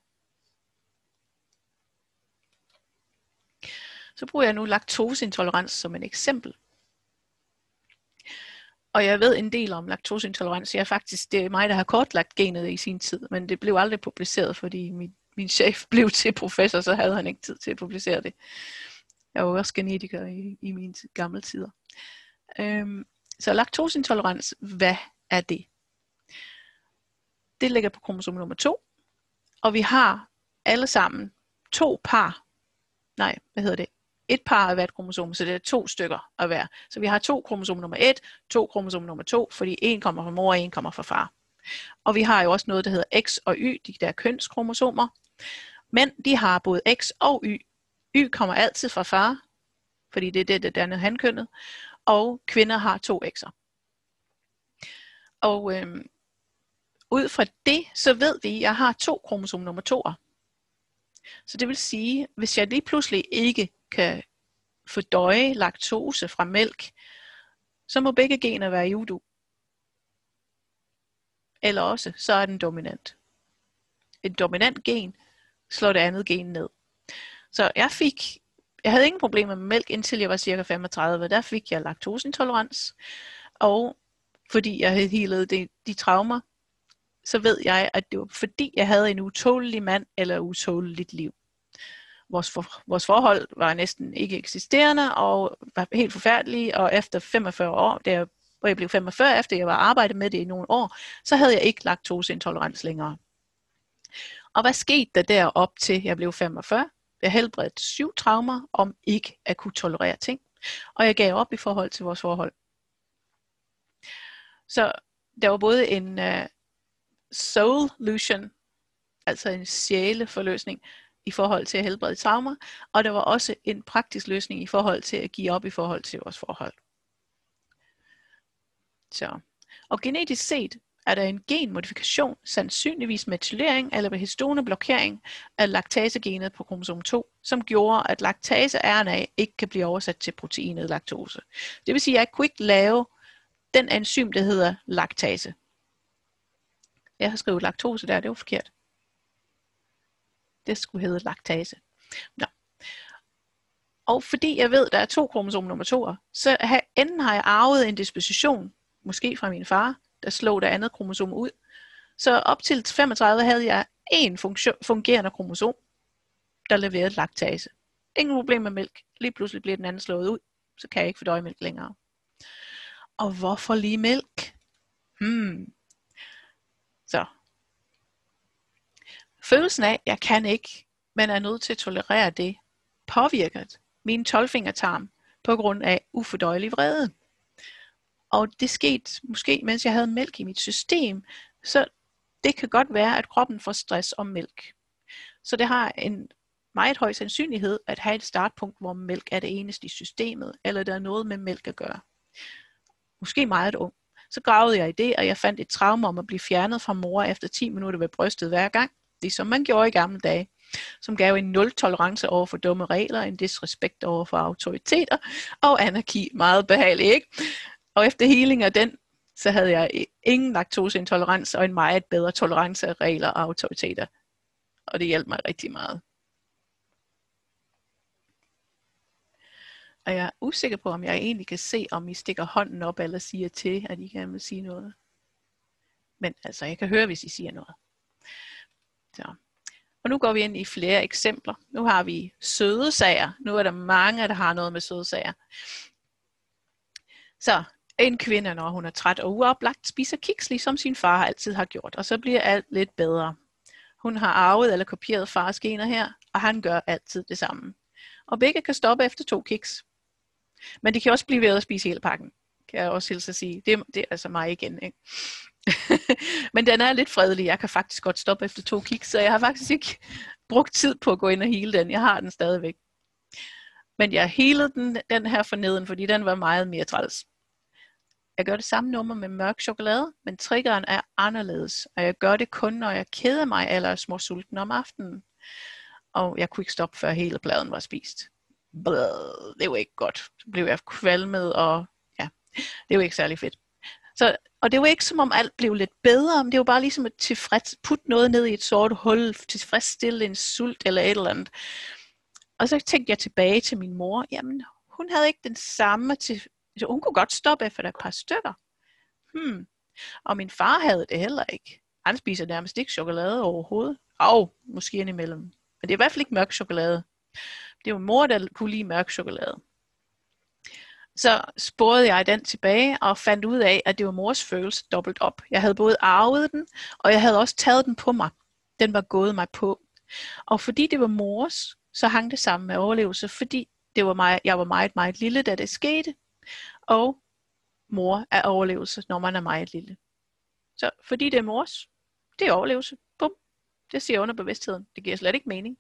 Så bruger jeg nu laktoseintolerans som et eksempel. Og jeg ved en del om laktoseintolerans. Jeg er faktisk, det er mig, der har kortlagt genet i sin tid, men det blev aldrig publiceret, fordi min, min chef blev til professor, så havde han ikke tid til at publicere det. Jeg var også genetiker i, i mine gamle tider. Øhm, så laktoseintolerans, hvad er det? Det ligger på kromosom nummer to, og vi har alle sammen to par, nej, hvad hedder det? Et par af hvert kromosom, så det er to stykker af hver. Så vi har to kromosom nummer et, to kromosom nummer to, fordi en kommer fra mor, og en kommer fra far. Og vi har jo også noget, der hedder X og Y, de der kønskromosomer. Men de har både X og Y. Y kommer altid fra far, fordi det er det, der danner hankønnet. Og kvinder har to X'er. Og øhm, ud fra det, så ved vi, at jeg har to kromosom nummer toer. Så det vil sige, hvis jeg lige pludselig ikke kan fordøje laktose fra mælk, så må begge gener være i udu. Eller også, så er den dominant. En dominant gen slår det andet gen ned. Så jeg fik, jeg havde ingen problemer med mælk, indtil jeg var cirka femogtredive. Der fik jeg laktoseintolerans. Og fordi jeg havde healet de, de traumer, så ved jeg, at det var fordi, jeg havde en utålelig mand eller utåleligt liv. Vores, for, vores forhold var næsten ikke eksisterende og var helt forfærdelige, og efter femogfyrre år, der, hvor jeg blev femogfyrre, efter jeg var arbejdet med det i nogle år, så havde jeg ikke laktoseintolerans længere. Og hvad skete der der op til jeg blev femogfyrre? Jeg helbredte syv traumer om ikke at kunne tolerere ting, og jeg gav op i forhold til vores forhold. Så der var både en uh, solution, altså en sjæleforløsning, i forhold til at helbrede traumer, og der var også en praktisk løsning i forhold til at give op i forhold til vores forhold. Så. Og genetisk set er der en genmodifikation, sandsynligvis metylering eller histoneblokering af laktasegenet på kromosom to, som gjorde, at laktase-R N A ikke kan blive oversat til proteinet laktose. Det vil sige, at jeg kunne ikke lave den enzym, der hedder laktase. Jeg har skrevet laktose der, det var forkert. Det skulle hedde laktase. Nå. Og fordi jeg ved, at der er to kromosom nummer toer, så har, enten har jeg arvet en disposition, måske fra min far, der slog det andet kromosom ud. Så op til femogtredive havde jeg en fungerende kromosom, der leverede laktase. Ingen problem med mælk. Lige pludselig bliver den anden slået ud, så kan jeg ikke fordøje mælk længere. Og hvorfor lige mælk? Hmm. Så. Følelsen af, at jeg kan ikke, men er nødt til at tolerere det, påvirket min tolvfingertarm på grund af ufordøjelig vrede. Og det skete måske, mens jeg havde mælk i mit system, så det kan godt være, at kroppen får stress om mælk. Så det har en meget høj sandsynlighed at have et startpunkt, hvor mælk er det eneste i systemet, eller der er noget med mælk at gøre. Måske meget ung. Så gravede jeg i det, og jeg fandt et traume om at blive fjernet fra mor efter ti minutter ved brystet hver gang. Det er som man gjorde i gamle dage, som gav en nul tolerance over for dumme regler, en disrespekt over for autoriteter, og anarki, meget behageligt, ikke? Og efter healing af den, så havde jeg ingen laktoseintolerans og en meget bedre tolerance af regler og autoriteter. Og det hjalp mig rigtig meget. Og jeg er usikker på, om jeg egentlig kan se, om I stikker hånden op eller siger til, at I gerne vil sige noget. Men altså, jeg kan høre, hvis I siger noget. Så. Og nu går vi ind i flere eksempler. Nu har vi søde sager. Nu er der mange, der har noget med søde sager. Så en kvinde, når hun er træt og uoplagt, spiser kiks, ligesom sin far altid har gjort. Og så bliver alt lidt bedre. Hun har arvet eller kopieret fars gener her, og han gør altid det samme. Og begge kan stoppe efter to kiks. Men de kan også blive ved at spise hele pakken, kan jeg også hilse at sige. Det, det er altså mig igen, ikke? Men den er lidt fredelig. Jeg kan faktisk godt stoppe efter to kiks, så jeg har faktisk ikke brugt tid på at gå ind og hele den. Jeg har den stadigvæk. Men jeg healede den, den her forneden, fordi den var meget mere træls. Jeg gør det samme nummer med mørk chokolade, men triggeren er anderledes. Og jeg gør det kun, når jeg keder mig eller er småsulten om aftenen. Og jeg kunne ikke stoppe, før hele pladen var spist. Blæh, det var ikke godt. Så blev jeg kvalmet, og ja, det var ikke særlig fedt. Så, og det var ikke som om alt blev lidt bedre, men det var bare ligesom at tilfreds, putte noget ned i et sort hul, tilfredsstille en sult eller et eller andet. Og så tænkte jeg tilbage til min mor, jamen hun havde ikke den samme, til, så hun kunne godt stoppe efter et par stykker. Hmm. Og min far havde det heller ikke. Han spiser nærmest ikke chokolade overhovedet. Og måske indimellem. Men det er i hvert fald ikke mørk chokolade. Det var mor, der kunne lide mørk chokolade. Så sporede jeg den tilbage og fandt ud af, at det var mors følelse dobbelt op. Jeg havde både arvet den, og jeg havde også taget den på mig. Den var gået mig på. Og fordi det var mors, så hang det sammen med overlevelse, fordi det var meget, jeg var meget, meget lille, da det skete. Og mor er overlevelse, når man er meget lille. Så fordi det er mors, det er overlevelse. Bum. Det siger underbevidstheden. Det giver slet ikke mening.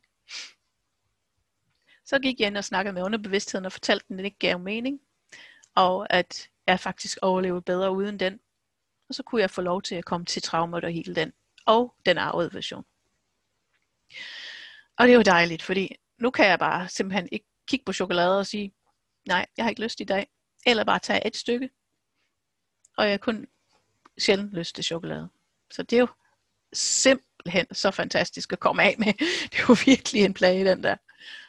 Så gik jeg ind og snakkede med underbevidstheden og fortalte den, at det ikke gav mening. Og at jeg faktisk overlevede bedre uden den. Og så kunne jeg få lov til at komme til traumet og hele den. Og den arvede version. Og det er jo dejligt, fordi nu kan jeg bare simpelthen ikke kigge på chokolade og sige, nej, jeg har ikke lyst i dag. Eller bare tage et stykke. Og jeg har kun sjældent lyst til chokolade. Så det er jo simpelthen så fantastisk at komme af med. Det er jo virkelig en plage, den der.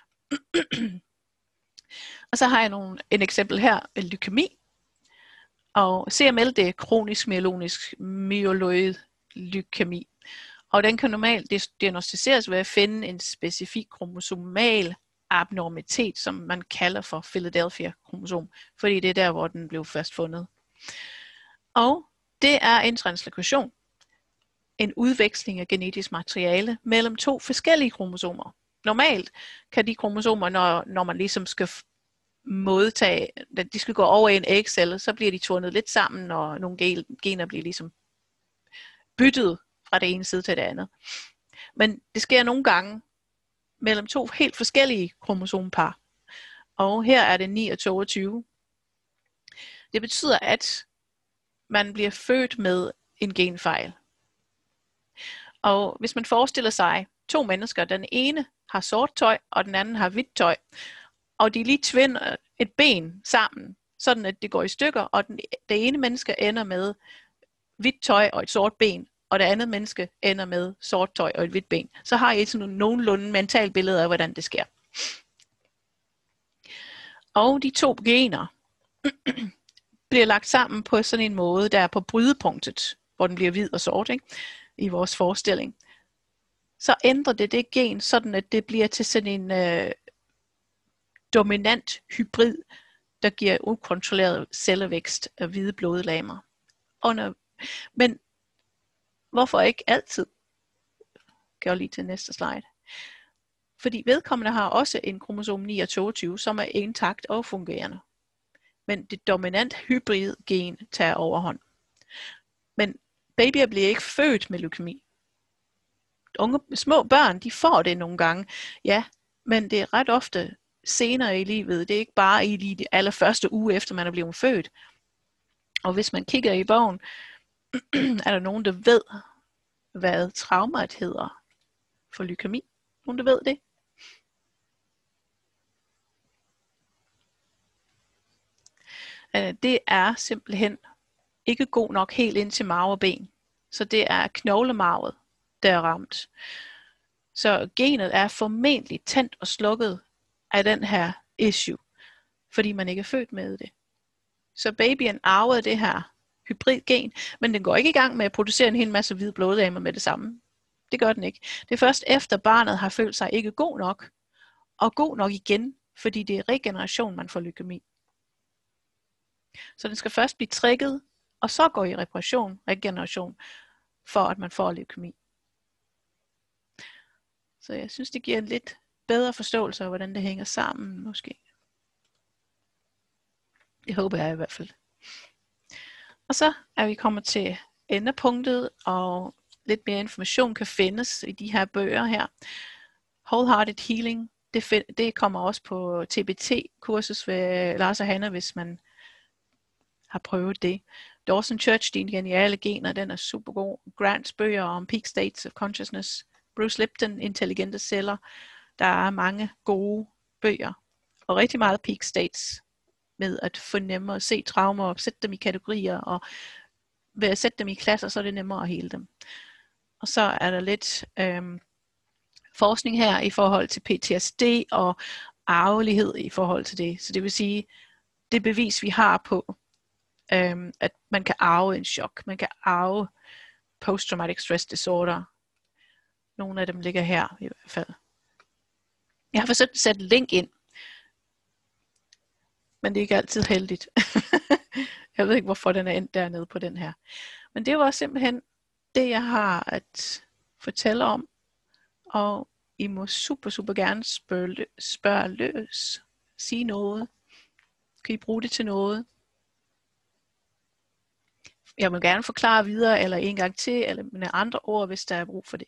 Og så har jeg nogle, en eksempel her med leukemi. Og C M L, det er kronisk myelonisk myeloid leukemi. Og den kan normalt diagnosticeres ved at finde en specifik kromosomal abnormitet, som man kalder for Philadelphia-kromosom, fordi det er der, hvor den blev først fundet. Og det er en translokation, en udveksling af genetisk materiale mellem to forskellige kromosomer. Normalt kan de kromosomer, når, når man ligesom skal modtage, de skal gå over i en ægcelle, så bliver de tvundet lidt sammen, og nogle gener bliver ligesom byttet fra det ene side til det andet. Men det sker nogle gange mellem to helt forskellige kromosompar. Og her er det ni og toogtyve. Det betyder, at man bliver født med en genfejl. Og hvis man forestiller sig to mennesker, den ene har sort tøj, og den anden har hvidt tøj, og de lige tvinder et ben sammen, sådan at det går i stykker, og den, det ene menneske ender med hvidt tøj og et sort ben, og det andet menneske ender med sort tøj og et hvidt ben, så har I sådan nogenlunde mentalt billede af, hvordan det sker. Og de to gener bliver lagt sammen på sådan en måde, der er på brydepunktet, hvor den bliver hvid og sort, ikke? I vores forestilling. Så ændrer det det gen, sådan at det bliver til sådan en øh, dominant hybrid, der giver ukontrolleret cellevækst af hvide blodlegemer. Under, men hvorfor ikke altid? Gør lige til næste slide. Fordi vedkommende har også en kromosom ni og toogtyve, som er intakt og fungerende. Men det dominant hybrid gen tager overhånd. Men babyer bliver ikke født med leukemi. Unge, små børn, de får det nogle gange. Ja, men det er ret ofte senere i livet. Det er ikke bare i de allerførste uge efter man er blevet født. Og hvis man kigger i bogen, er der nogen, der ved, hvad traumat hedder for leukæmi? Nogen, der ved det? Det er simpelthen ikke god nok helt ind til marv og ben. Så det er knoglemarvet, der er ramt. Så genet er formentlig tændt og slukket af den her issue, fordi man ikke er født med det. Så babyen arvede det her hybridgen, men den går ikke i gang med at producere en hel masse hvide blodlegemer med det samme. Det gør den ikke. Det er først efter barnet har følt sig ikke god nok, og god nok igen, fordi det er regeneration, man får leukæmi. Så den skal først blive trigget, og så går i reparation, regeneration, for at man får leukæmi. Så jeg synes, det giver en lidt bedre forståelse af, hvordan det hænger sammen, måske. Det håber jeg i hvert fald. Og så er vi kommet til endepunktet, og lidt mere information kan findes i de her bøger her. Wholehearted Healing, det, find, det kommer også på T B T-kursus ved Lars og Hanne, hvis man har prøvet det. Dawson Church, Dine geniale gener, den er super god. Grants bøger om Peak States of Consciousness. Bruce Lipton, Intelligente celler. Der er mange gode bøger. Og rigtig meget Peak States med at fornemme at se traumer og sætte dem i kategorier. Og ved at sætte dem i klasser, så er det nemmere at hele dem. Og så er der lidt øhm, forskning her i forhold til P T S D og arvelighed i forhold til det. Så det vil sige, det bevis vi har på, øhm, at man kan arve en chok. Man kan arve post-traumatic stress disorder. Nogle af dem ligger her i hvert fald. Jeg har forsøgt at sætte link ind, men det er ikke altid heldigt. Jeg ved ikke, hvorfor den er endt dernede på den her. Men det var simpelthen det, jeg har at fortælle om. Og I må super, super gerne spørge, spørge løs. Sige noget. Kan I bruge det til noget? Jeg må gerne forklare videre, eller en gang til, eller med andre ord, hvis der er brug for det.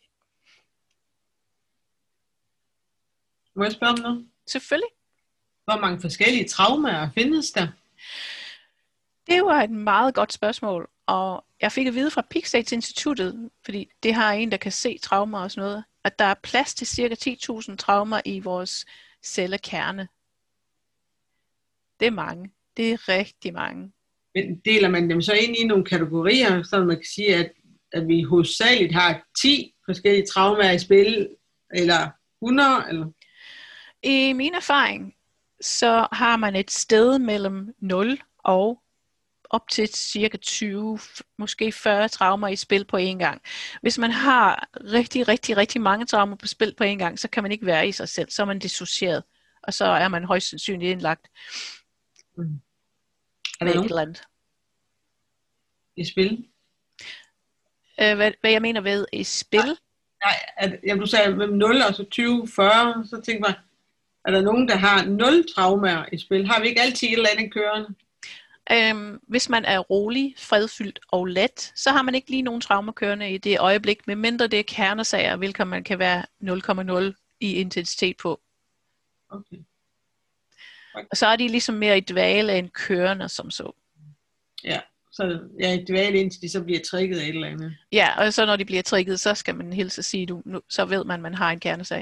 Må jeg spørge om noget? Selvfølgelig. Hvor mange forskellige traumer findes der? Det var et meget godt spørgsmål, og jeg fik at vide fra Peak States Instituttet, fordi det har en, der kan se traumer og sådan noget, at der er plads til cirka ti tusind traumer i vores cellekerne. Det er mange. Det er rigtig mange. Men deler man dem så ind i nogle kategorier, så man kan sige, at, at vi hovedsageligt har ti forskellige traumer i spil, eller hundrede? Eller? I min erfaring, så har man et sted mellem nul og op til cirka tyve, måske fyrre traumer i spil på én gang. Hvis man har rigtig, rigtig, rigtig mange traumer på spil på én gang, så kan man ikke være i sig selv. Så er man dissocieret, og så er man højst sandsynligt indlagt. Mm. Er der et eller andet i spil? Øh, hvad, hvad jeg mener ved i spil? Nej, nej at, jamen, du sagde mellem nul og så tyve, fyrre, så tænker jeg, er der nogen, der har nul traumer i spil? Har vi ikke altid et eller andet kørende? Øhm, hvis man er rolig, fredfyldt og let, så har man ikke lige nogen traumer kørende i det øjeblik, medmindre det er kernesager, hvilket man kan være nul komma nul i intensitet på. Okay. Okay. Og så er de ligesom mere i dvale end kørende som så. Ja, så jeg er i dvale indtil de så bliver trigget af et eller andet. Ja, og så når de bliver trigget, så skal man hilse at sige, du, nu, så ved man, at man har en kernesag.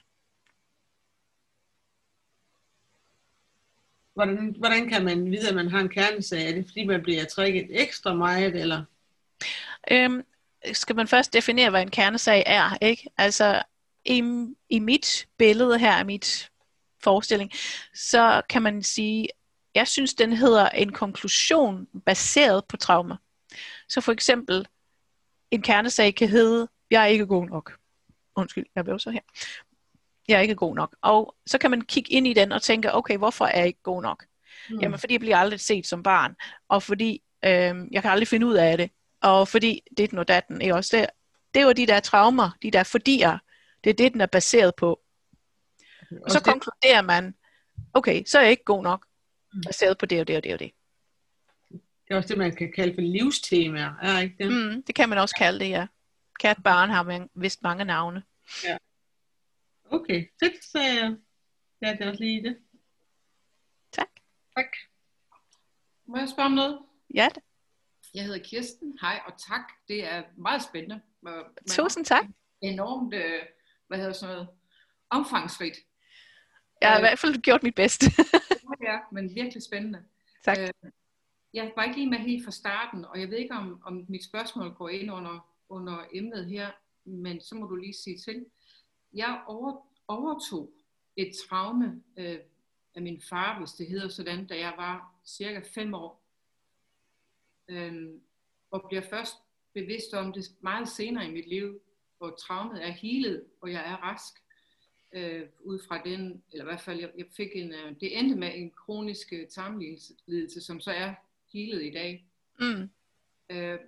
Hvordan, hvordan kan man vide, at man har en kernesag? Er det fordi, man bliver trigget ekstra meget, eller? Øhm, skal man først definere, hvad en kernesag er, ikke? Altså, i, i mit billede her, mit forestilling, så kan man sige, jeg synes, den hedder en konklusion baseret på trauma. Så for eksempel, en kernesag kan hedde, jeg er ikke god nok. Undskyld, jeg blev så her. Jeg er ikke god nok. Og så kan man kigge ind i den og tænke, okay, hvorfor er jeg ikke god nok? Mm. Jamen, fordi jeg bliver aldrig set som barn. Og fordi øh, jeg kan aldrig finde ud af det. Og fordi det er datten. Ikke også? Det, det er jo de der traumer, de der fordier. Det er det, den er baseret på. Okay, og så det... konkluderer man, okay, så er jeg ikke god nok. Baseret på det og det og det og det. Det er også det, man kan kalde for livstemaer, er ikke det? Mm, det kan man også kalde det, ja. Kært barn har man vist mange navne. Ja. Okay, fedt, så ja, det er også lige det. Tak. Tak. Må jeg spørge om noget? Ja. Jeg hedder Kirsten. Hej og tak. Det er meget spændende. Tusind tak. Enormt, øh, hvad hedder sådan noget, omfangsrigt. Jeg har øh, i hvert fald gjort mit bedste. Ja, men virkelig spændende. Tak. Øh, jeg var ikke lige med helt fra starten, og jeg ved ikke, om, om mit spørgsmål går ind under, under emnet her, men så må du lige sige til. Jeg over, overtog et traume øh, af min far, hvis det hedder sådan, da jeg var cirka fem år. Øh, og bliver først bevidst om det meget senere i mit liv, hvor traumet er healet, og jeg er rask. Øh, ud fra den, eller i hvert fald, jeg, jeg fik en, øh, det endte med en kronisk øh, tarmlidelse, som så er healet i dag. Mm. Øh,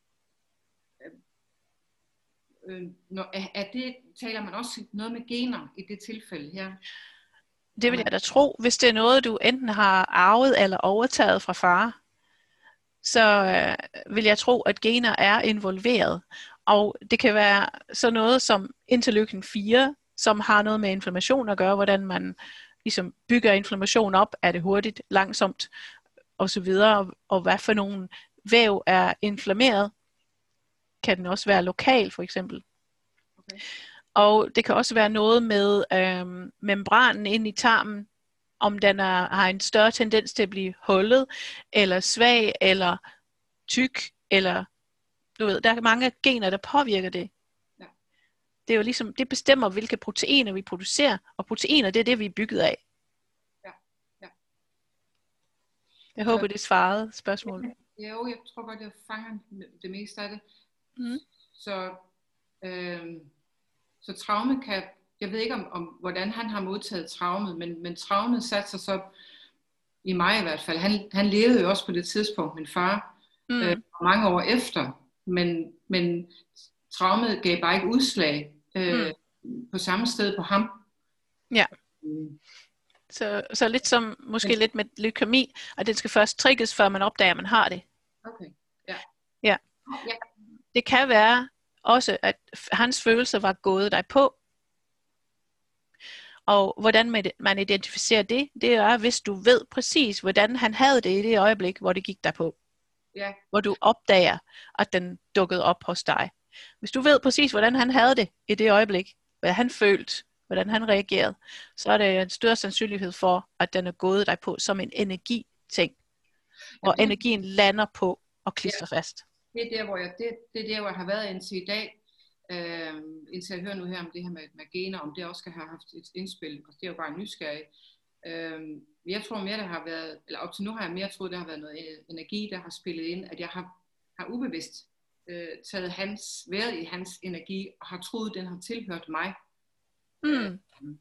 øh, når, er, er det, taler man også noget med gener i det tilfælde her? Det vil jeg da tro, hvis det er noget, du enten har arvet eller overtaget fra far, så øh, vil jeg tro, at gener er involveret. Og det kan være sådan noget som interleukin fire, som har noget med inflammation at gøre, hvordan man ligesom bygger inflammation op, er det hurtigt, langsomt osv., og, og hvad for nogle væv er inflammeret. Kan den også være lokal for eksempel. Okay. Og det kan også være noget med øhm, membranen inde i tarmen, om den er, har en større tendens til at blive hullet, eller svag, eller tyk, eller du ved, der er mange gener, der påvirker det. Ja. Det er jo ligesom, det bestemmer, hvilke proteiner vi producerer, og proteiner, det er det, vi er bygget af. Ja. Ja. Jeg håber, det svarede spørgsmålet. Jo, jeg tror godt, jeg fanger det meste af det. Mm. Så, øh, så traume kan, jeg ved ikke om, om hvordan han har modtaget traumet, men, men traumet satte sig så, i mig i hvert fald, han, han levede jo også på det tidspunkt, min far, mm. øh, mange år efter, men, men traumet gav bare ikke udslag øh, mm. på samme sted på ham. Ja. Mm. Så, så lidt som, måske Men, lidt med leukemi, at det skal først trigges, før man opdager, at man har det. Okay, ja. Ja. Ja. Det kan være også, at hans følelser var gået dig på. Og hvordan man identificerer det, det er, hvis du ved præcis, hvordan han havde det i det øjeblik, hvor det gik dig på. Ja. Hvor du opdager, at den dukkede op hos dig. Hvis du ved præcis, hvordan han havde det i det øjeblik, hvad han følte, hvordan han reagerede, så er det en større sandsynlighed for, at den er gået dig på som en energiting. Hvor ja, energien lander på og klistrer ja. fast. Det er der, hvor jeg, det, det er der, hvor jeg har været indtil i dag. Øh, indtil jeg hører nu her om det her med, med gener, om det også skal have haft et indspil, og det er jo bare nysgerrig. Øh, jeg tror mere, der har været, eller op til nu har jeg mere troet, der har været noget energi, der har spillet ind, at jeg har, har ubevidst øh, taget hans, været i hans energi, og har troet, den har tilhørt mig. Mm. Øh,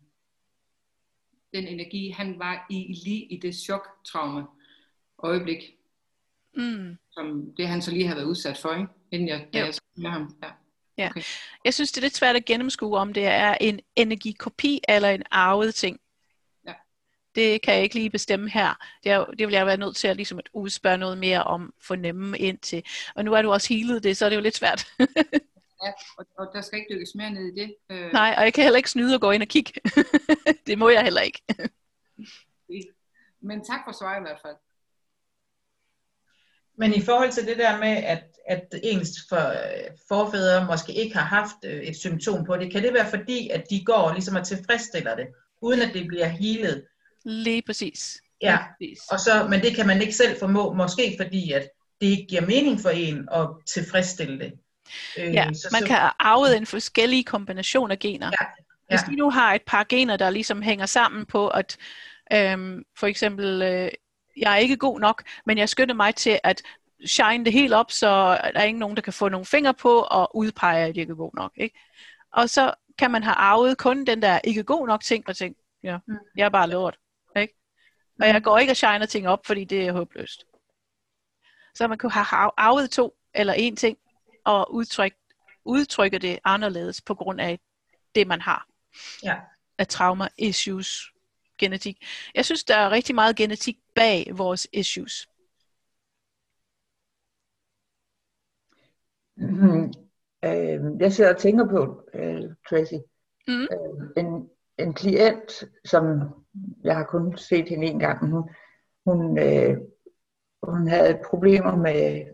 den energi, han var i lige i det chok-traume øjeblik, Mm. som det han så lige har været udsat for, ikke? Inden jeg, da Jo. jeg med ham. Ja. Ja. Okay. Jeg synes, det er lidt svært at gennemskue, om det er en energikopi eller en arvet ting. Ja. Det kan jeg ikke lige bestemme her. Det, er, det vil jeg være nødt til at, ligesom at udspørge noget mere om, fornemme ind til. Og nu er du også healet det, så er det jo lidt svært. Ja, og, og der skal ikke dykkes mere ned i det. Øh, Nej, og jeg kan heller ikke snyde og gå ind og kigge. Det må jeg heller ikke. Men tak for svar i hvert fald. Men i forhold til det der med, at, at ens for, forfædre måske ikke har haft et symptom på det, kan det være fordi, at de går ligesom og tilfredsstiller det, uden at det bliver healet? Lige præcis. Ja, Lige præcis. og så, men det kan man ikke selv formå, måske fordi, at det ikke giver mening for en at tilfredsstille det. Øh, Ja, så, man så, kan have arvet en forskellig kombination af gener. Ja, Hvis ja. de nu har et par gener, der ligesom hænger sammen på, at øhm, for eksempel, øh, jeg er ikke god nok, men jeg skynder mig til at shine det helt op, så der er ikke nogen, der kan få nogle fingre på og udpege, at jeg ikke er god nok. Ikke? Og så kan man have arvet kun den der ikke god nok ting, og tænke, ja, jeg er bare lort. Ikke? Og jeg går ikke og shiner ting op, fordi det er håbløst. Så man kunne have arvet to eller en ting, og udtrykke, udtrykke det anderledes på grund af det, man har. Ja. Af trauma, issues, genetik. Jeg synes, der er rigtig meget genetik bag vores issues. Mm, øh, jeg sidder og tænker på, øh, Tracy, Mm. øh, en, en klient, som jeg har kun set hende en gang, hun, hun, øh, hun havde problemer med,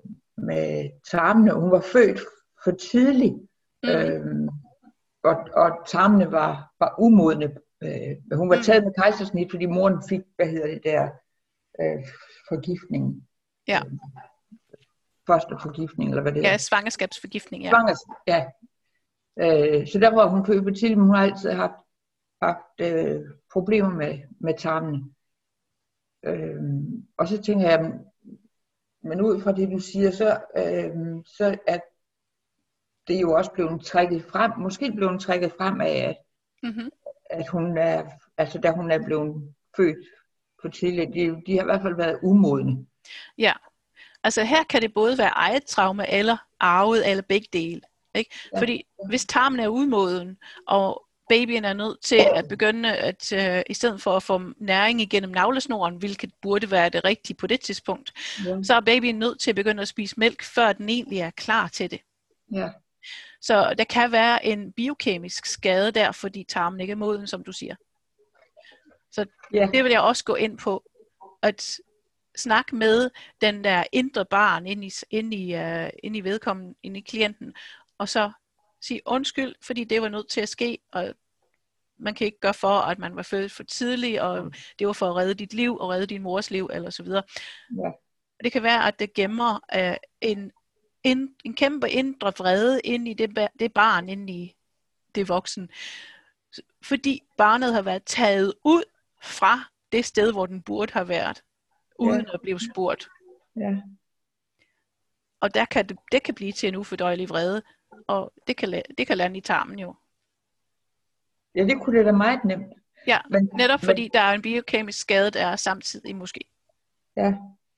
med tarmene. Hun var født for tidligt, mm. øhm, og, og tarmene var, var umodne. Øh, hun var taget med kejsersnit, fordi moren fik, hvad hedder det der, øh, forgiftning. Ja. Fosterforgiftning, eller hvad det er. Ja, svangerskabsforgiftning, ja. Svangers, ja. Øh, så derfor var hun født for tidligt, men hun har altid haft, haft øh, problemer med, med tarmene. Øh, og så tænker jeg, men ud fra det du siger, så, øh, så er det jo også blevet trækket frem, måske blevet trækket frem af, at, mm-hmm. at hun er, altså da hun er blevet født for tidligt, de, de har i hvert fald været umodne. Ja, altså her kan det både være eget traume, eller arvet, eller begge dele. Ikke? Ja. Fordi hvis tarmen er umoden, og babyen er nødt til at begynde, at uh, i stedet for at få næring igennem navlesnoren, hvilket burde være det rigtige på det tidspunkt, ja. Så er babyen nødt til at begynde at spise mælk, før den egentlig er klar til det. Ja. Så der kan være en biokemisk skade der, fordi tarmen ikke er moden, som du siger. Så ja. Det vil jeg også gå ind på, at snakke med den der indre barn ind i, ind i, uh, ind i vedkommende, ind i klienten, og så sige undskyld, fordi det var nødt til at ske, og man kan ikke gøre for, at man var født for tidligt, og det var for at redde dit liv, og redde din mors liv, eller så videre. Ja. Det kan være, at det gemmer uh, en, en, en kæmpe indre vrede ind i det, det barn, ind i det voksen. Fordi barnet har været taget ud fra det sted, hvor den burde have været, uden ja. At blive spurgt. Ja. Og der kan det, det kan blive til en ufordøjelig vrede, og det kan, det kan lande i tarmen jo. Ja, det kunne det da meget nemt. Ja, men, netop fordi men... der er en biokemisk skade, der er samtidig måske. Ja.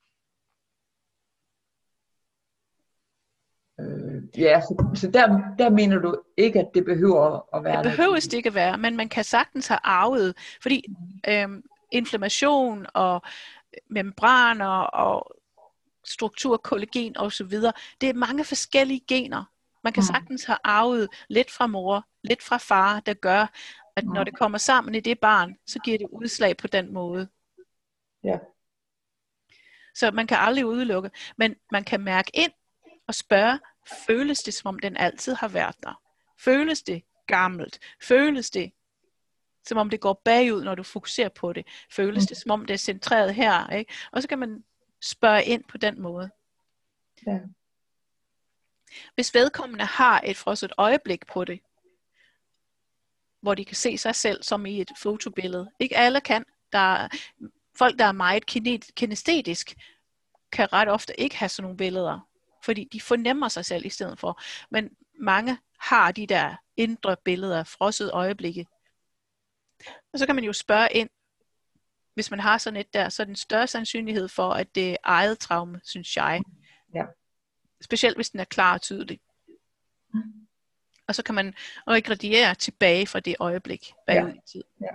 Øh, ja, så, så der, der mener du ikke, at det behøver at være... Det behøver det ikke at være, men man kan sagtens have arvet, fordi øhm, inflammation og membraner og struktur, kollagen og så videre, det er mange forskellige gener. Man kan sagtens have arvet lidt fra mor, lidt fra far, der gør, at når det kommer sammen i det barn, så giver det udslag på den måde. Ja. Så man kan aldrig udelukke, men man kan mærke ind og spørge, føles det som om den altid har været der? Føles det gammelt? Føles det som om det går bagud, når du fokuserer på det? Føles det som om det er centreret her? Ikke? Og så kan man spørge ind på den måde. Ja. Hvis vedkommende har et frosset øjeblik på det, hvor de kan se sig selv som i et fotobillede. Ikke alle kan. Der er, folk, der er meget kinestetisk, kan ret ofte ikke have sådan nogle billeder, fordi de fornemmer sig selv i stedet for. Men mange har de der indre billeder, frosset øjeblikke. Og så kan man jo spørge ind, hvis man har sådan et der, så er den større sandsynlighed for, at det er eget traume, synes jeg. Ja. Specielt hvis den er klar og tydelig. Mm. Og så kan man regrediere tilbage fra det øjeblik bagud ja. i tid. Ja.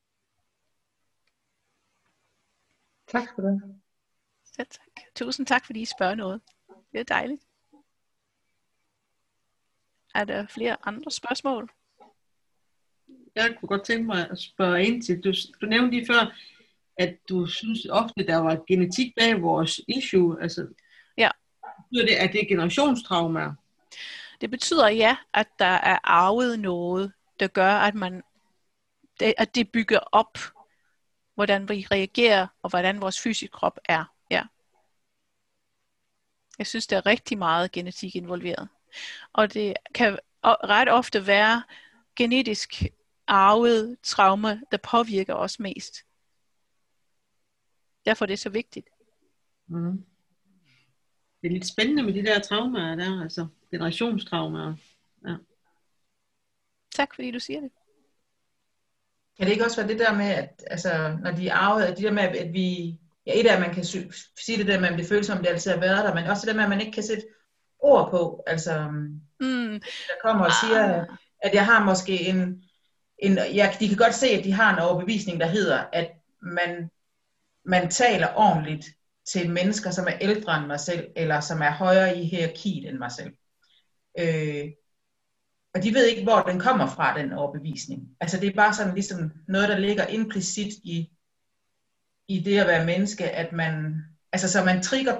Tak skal du have. Ja, tak. Tusind tak, fordi I spørger noget. Det er dejligt. Er der flere andre spørgsmål? Jeg kunne godt tænke mig at spørge ind til, du, du nævnte lige før, at du synes ofte, der var genetik bag vores issue. Altså, ja. Betyder det, at det er generationstraumer? Det betyder ja, at der er arvet noget, der gør, at man, at det bygger op, hvordan vi reagerer, og hvordan vores fysiske krop er. Ja. Jeg synes, der er rigtig meget genetik involveret. Og det kan ret ofte være genetisk arvet traume, der påvirker os mest. Derfor er det så vigtigt. Mm. Det er lidt spændende med de der traumer der, altså generationstraumer. Ja. Tak fordi du siger det. Kan det ikke også være det der med, at altså, når de er arvet, at det der med, at vi, ja, et af at man kan sige det der med, at det føles som, det altid har været der, men også det der med, at man ikke kan sætte ord på, altså, mm. der kommer og siger, at jeg har måske en, en ja, de kan godt se, at de har en overbevisning, der hedder, at man, man taler ordentligt til mennesker, som er ældre end mig selv, eller som er højere i hierarkiet end mig selv. Øh, og de ved ikke, hvor den kommer fra, den overbevisning. Altså det er bare sådan ligesom noget, der ligger implicit i, i det at være menneske, at man, altså så man trigger på,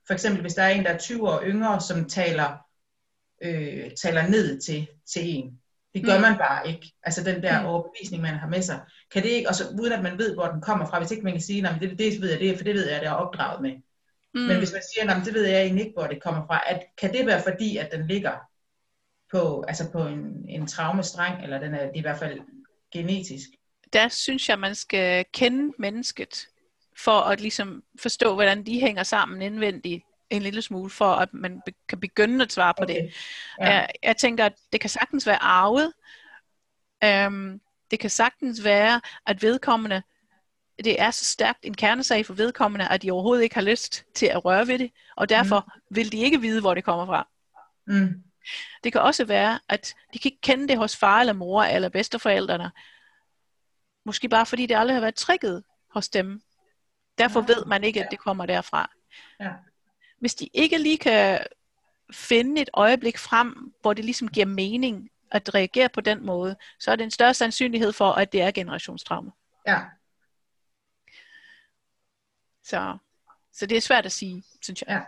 For eksempel, hvis der er en, der er tyve år yngre, som taler, øh, taler ned til, til en. Det gør mm. man bare ikke. Altså den der mm. overbevisning, man har med sig. Kan det ikke, og så, uden at man ved, hvor den kommer fra, hvis ikke man kan sige, det, det ved jeg, det, for det ved jeg, det er opdraget med. Mm. Men hvis man siger, det ved jeg egentlig ikke, hvor det kommer fra, at, kan det være fordi, at den ligger på, altså på en, en traumestreng, eller den er det er i hvert fald genetisk? Der synes jeg, man skal kende mennesket, for at ligesom forstå, hvordan de hænger sammen indvendigt en lille smule, for at man be- kan begynde at svare på okay. det. Ja. Jeg, jeg tænker, at det kan sagtens være arvet. Um, det kan sagtens være, at vedkommende, det er så stærkt en kernesag for vedkommende, at de overhovedet ikke har lyst til at røre ved det, og derfor mm. vil de ikke vide, hvor det kommer fra. Mm. Det kan også være, at de kan ikke kende det hos far eller mor eller bedsteforældrene. Måske bare fordi det aldrig har været trigget hos dem. Derfor ved man ikke, at det kommer derfra. Ja. Hvis de ikke lige kan finde et øjeblik frem, hvor det ligesom giver mening at reagere på den måde, så er det en større sandsynlighed for, at det er generationstraume. Ja. Så, så det er svært at sige, synes jeg. Ja.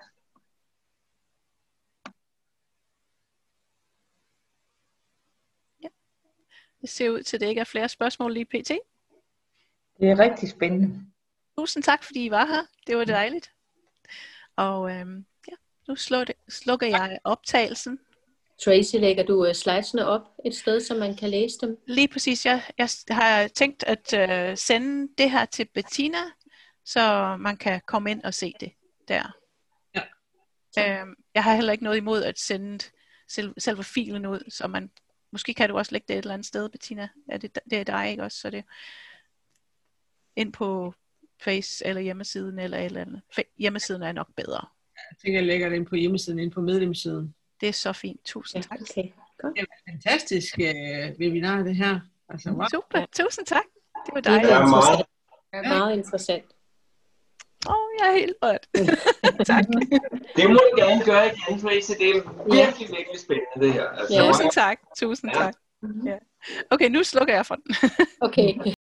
Ja. Det ser ud til, at det ikke er flere spørgsmål lige pt. Det er rigtig spændende. Tusind tak, fordi I var her. Det var dejligt. Og øhm, ja, nu slukker, slukker jeg optagelsen. Tracy, lægger du uh, slidesene op et sted, så man kan læse dem? Lige præcis. Jeg, jeg har tænkt at uh, sende det her til Bettina, så man kan komme ind og se det der. Ja. Øhm, jeg har heller ikke noget imod at sende selv, selve filen ud, så man, måske kan du også lægge det et eller andet sted, Bettina. Ja, det, det er dig, ikke også? Så det ind på Face eller hjemmesiden eller et eller andet. Hjemmesiden er nok bedre. Jeg tænker, jeg lægger det ind på hjemmesiden, ind på medlemssiden. Det er så fint. Tusind tak. Okay, godt. Det var fantastisk uh, webinar, det her. Altså, wow. Super. Tusind tak. Det var Det er dejligt. Ja, meget. interessant. Det er meget interessant. Åh, oh, jeg er helt rørt. Tak. Det må du gerne gøre igen, Tracy. Det er virkelig, virkelig spændende, det her. Altså, Ja. Tusind tak. Tusind Ja. tak. Ja. Okay, nu slukker jeg for den. Okay.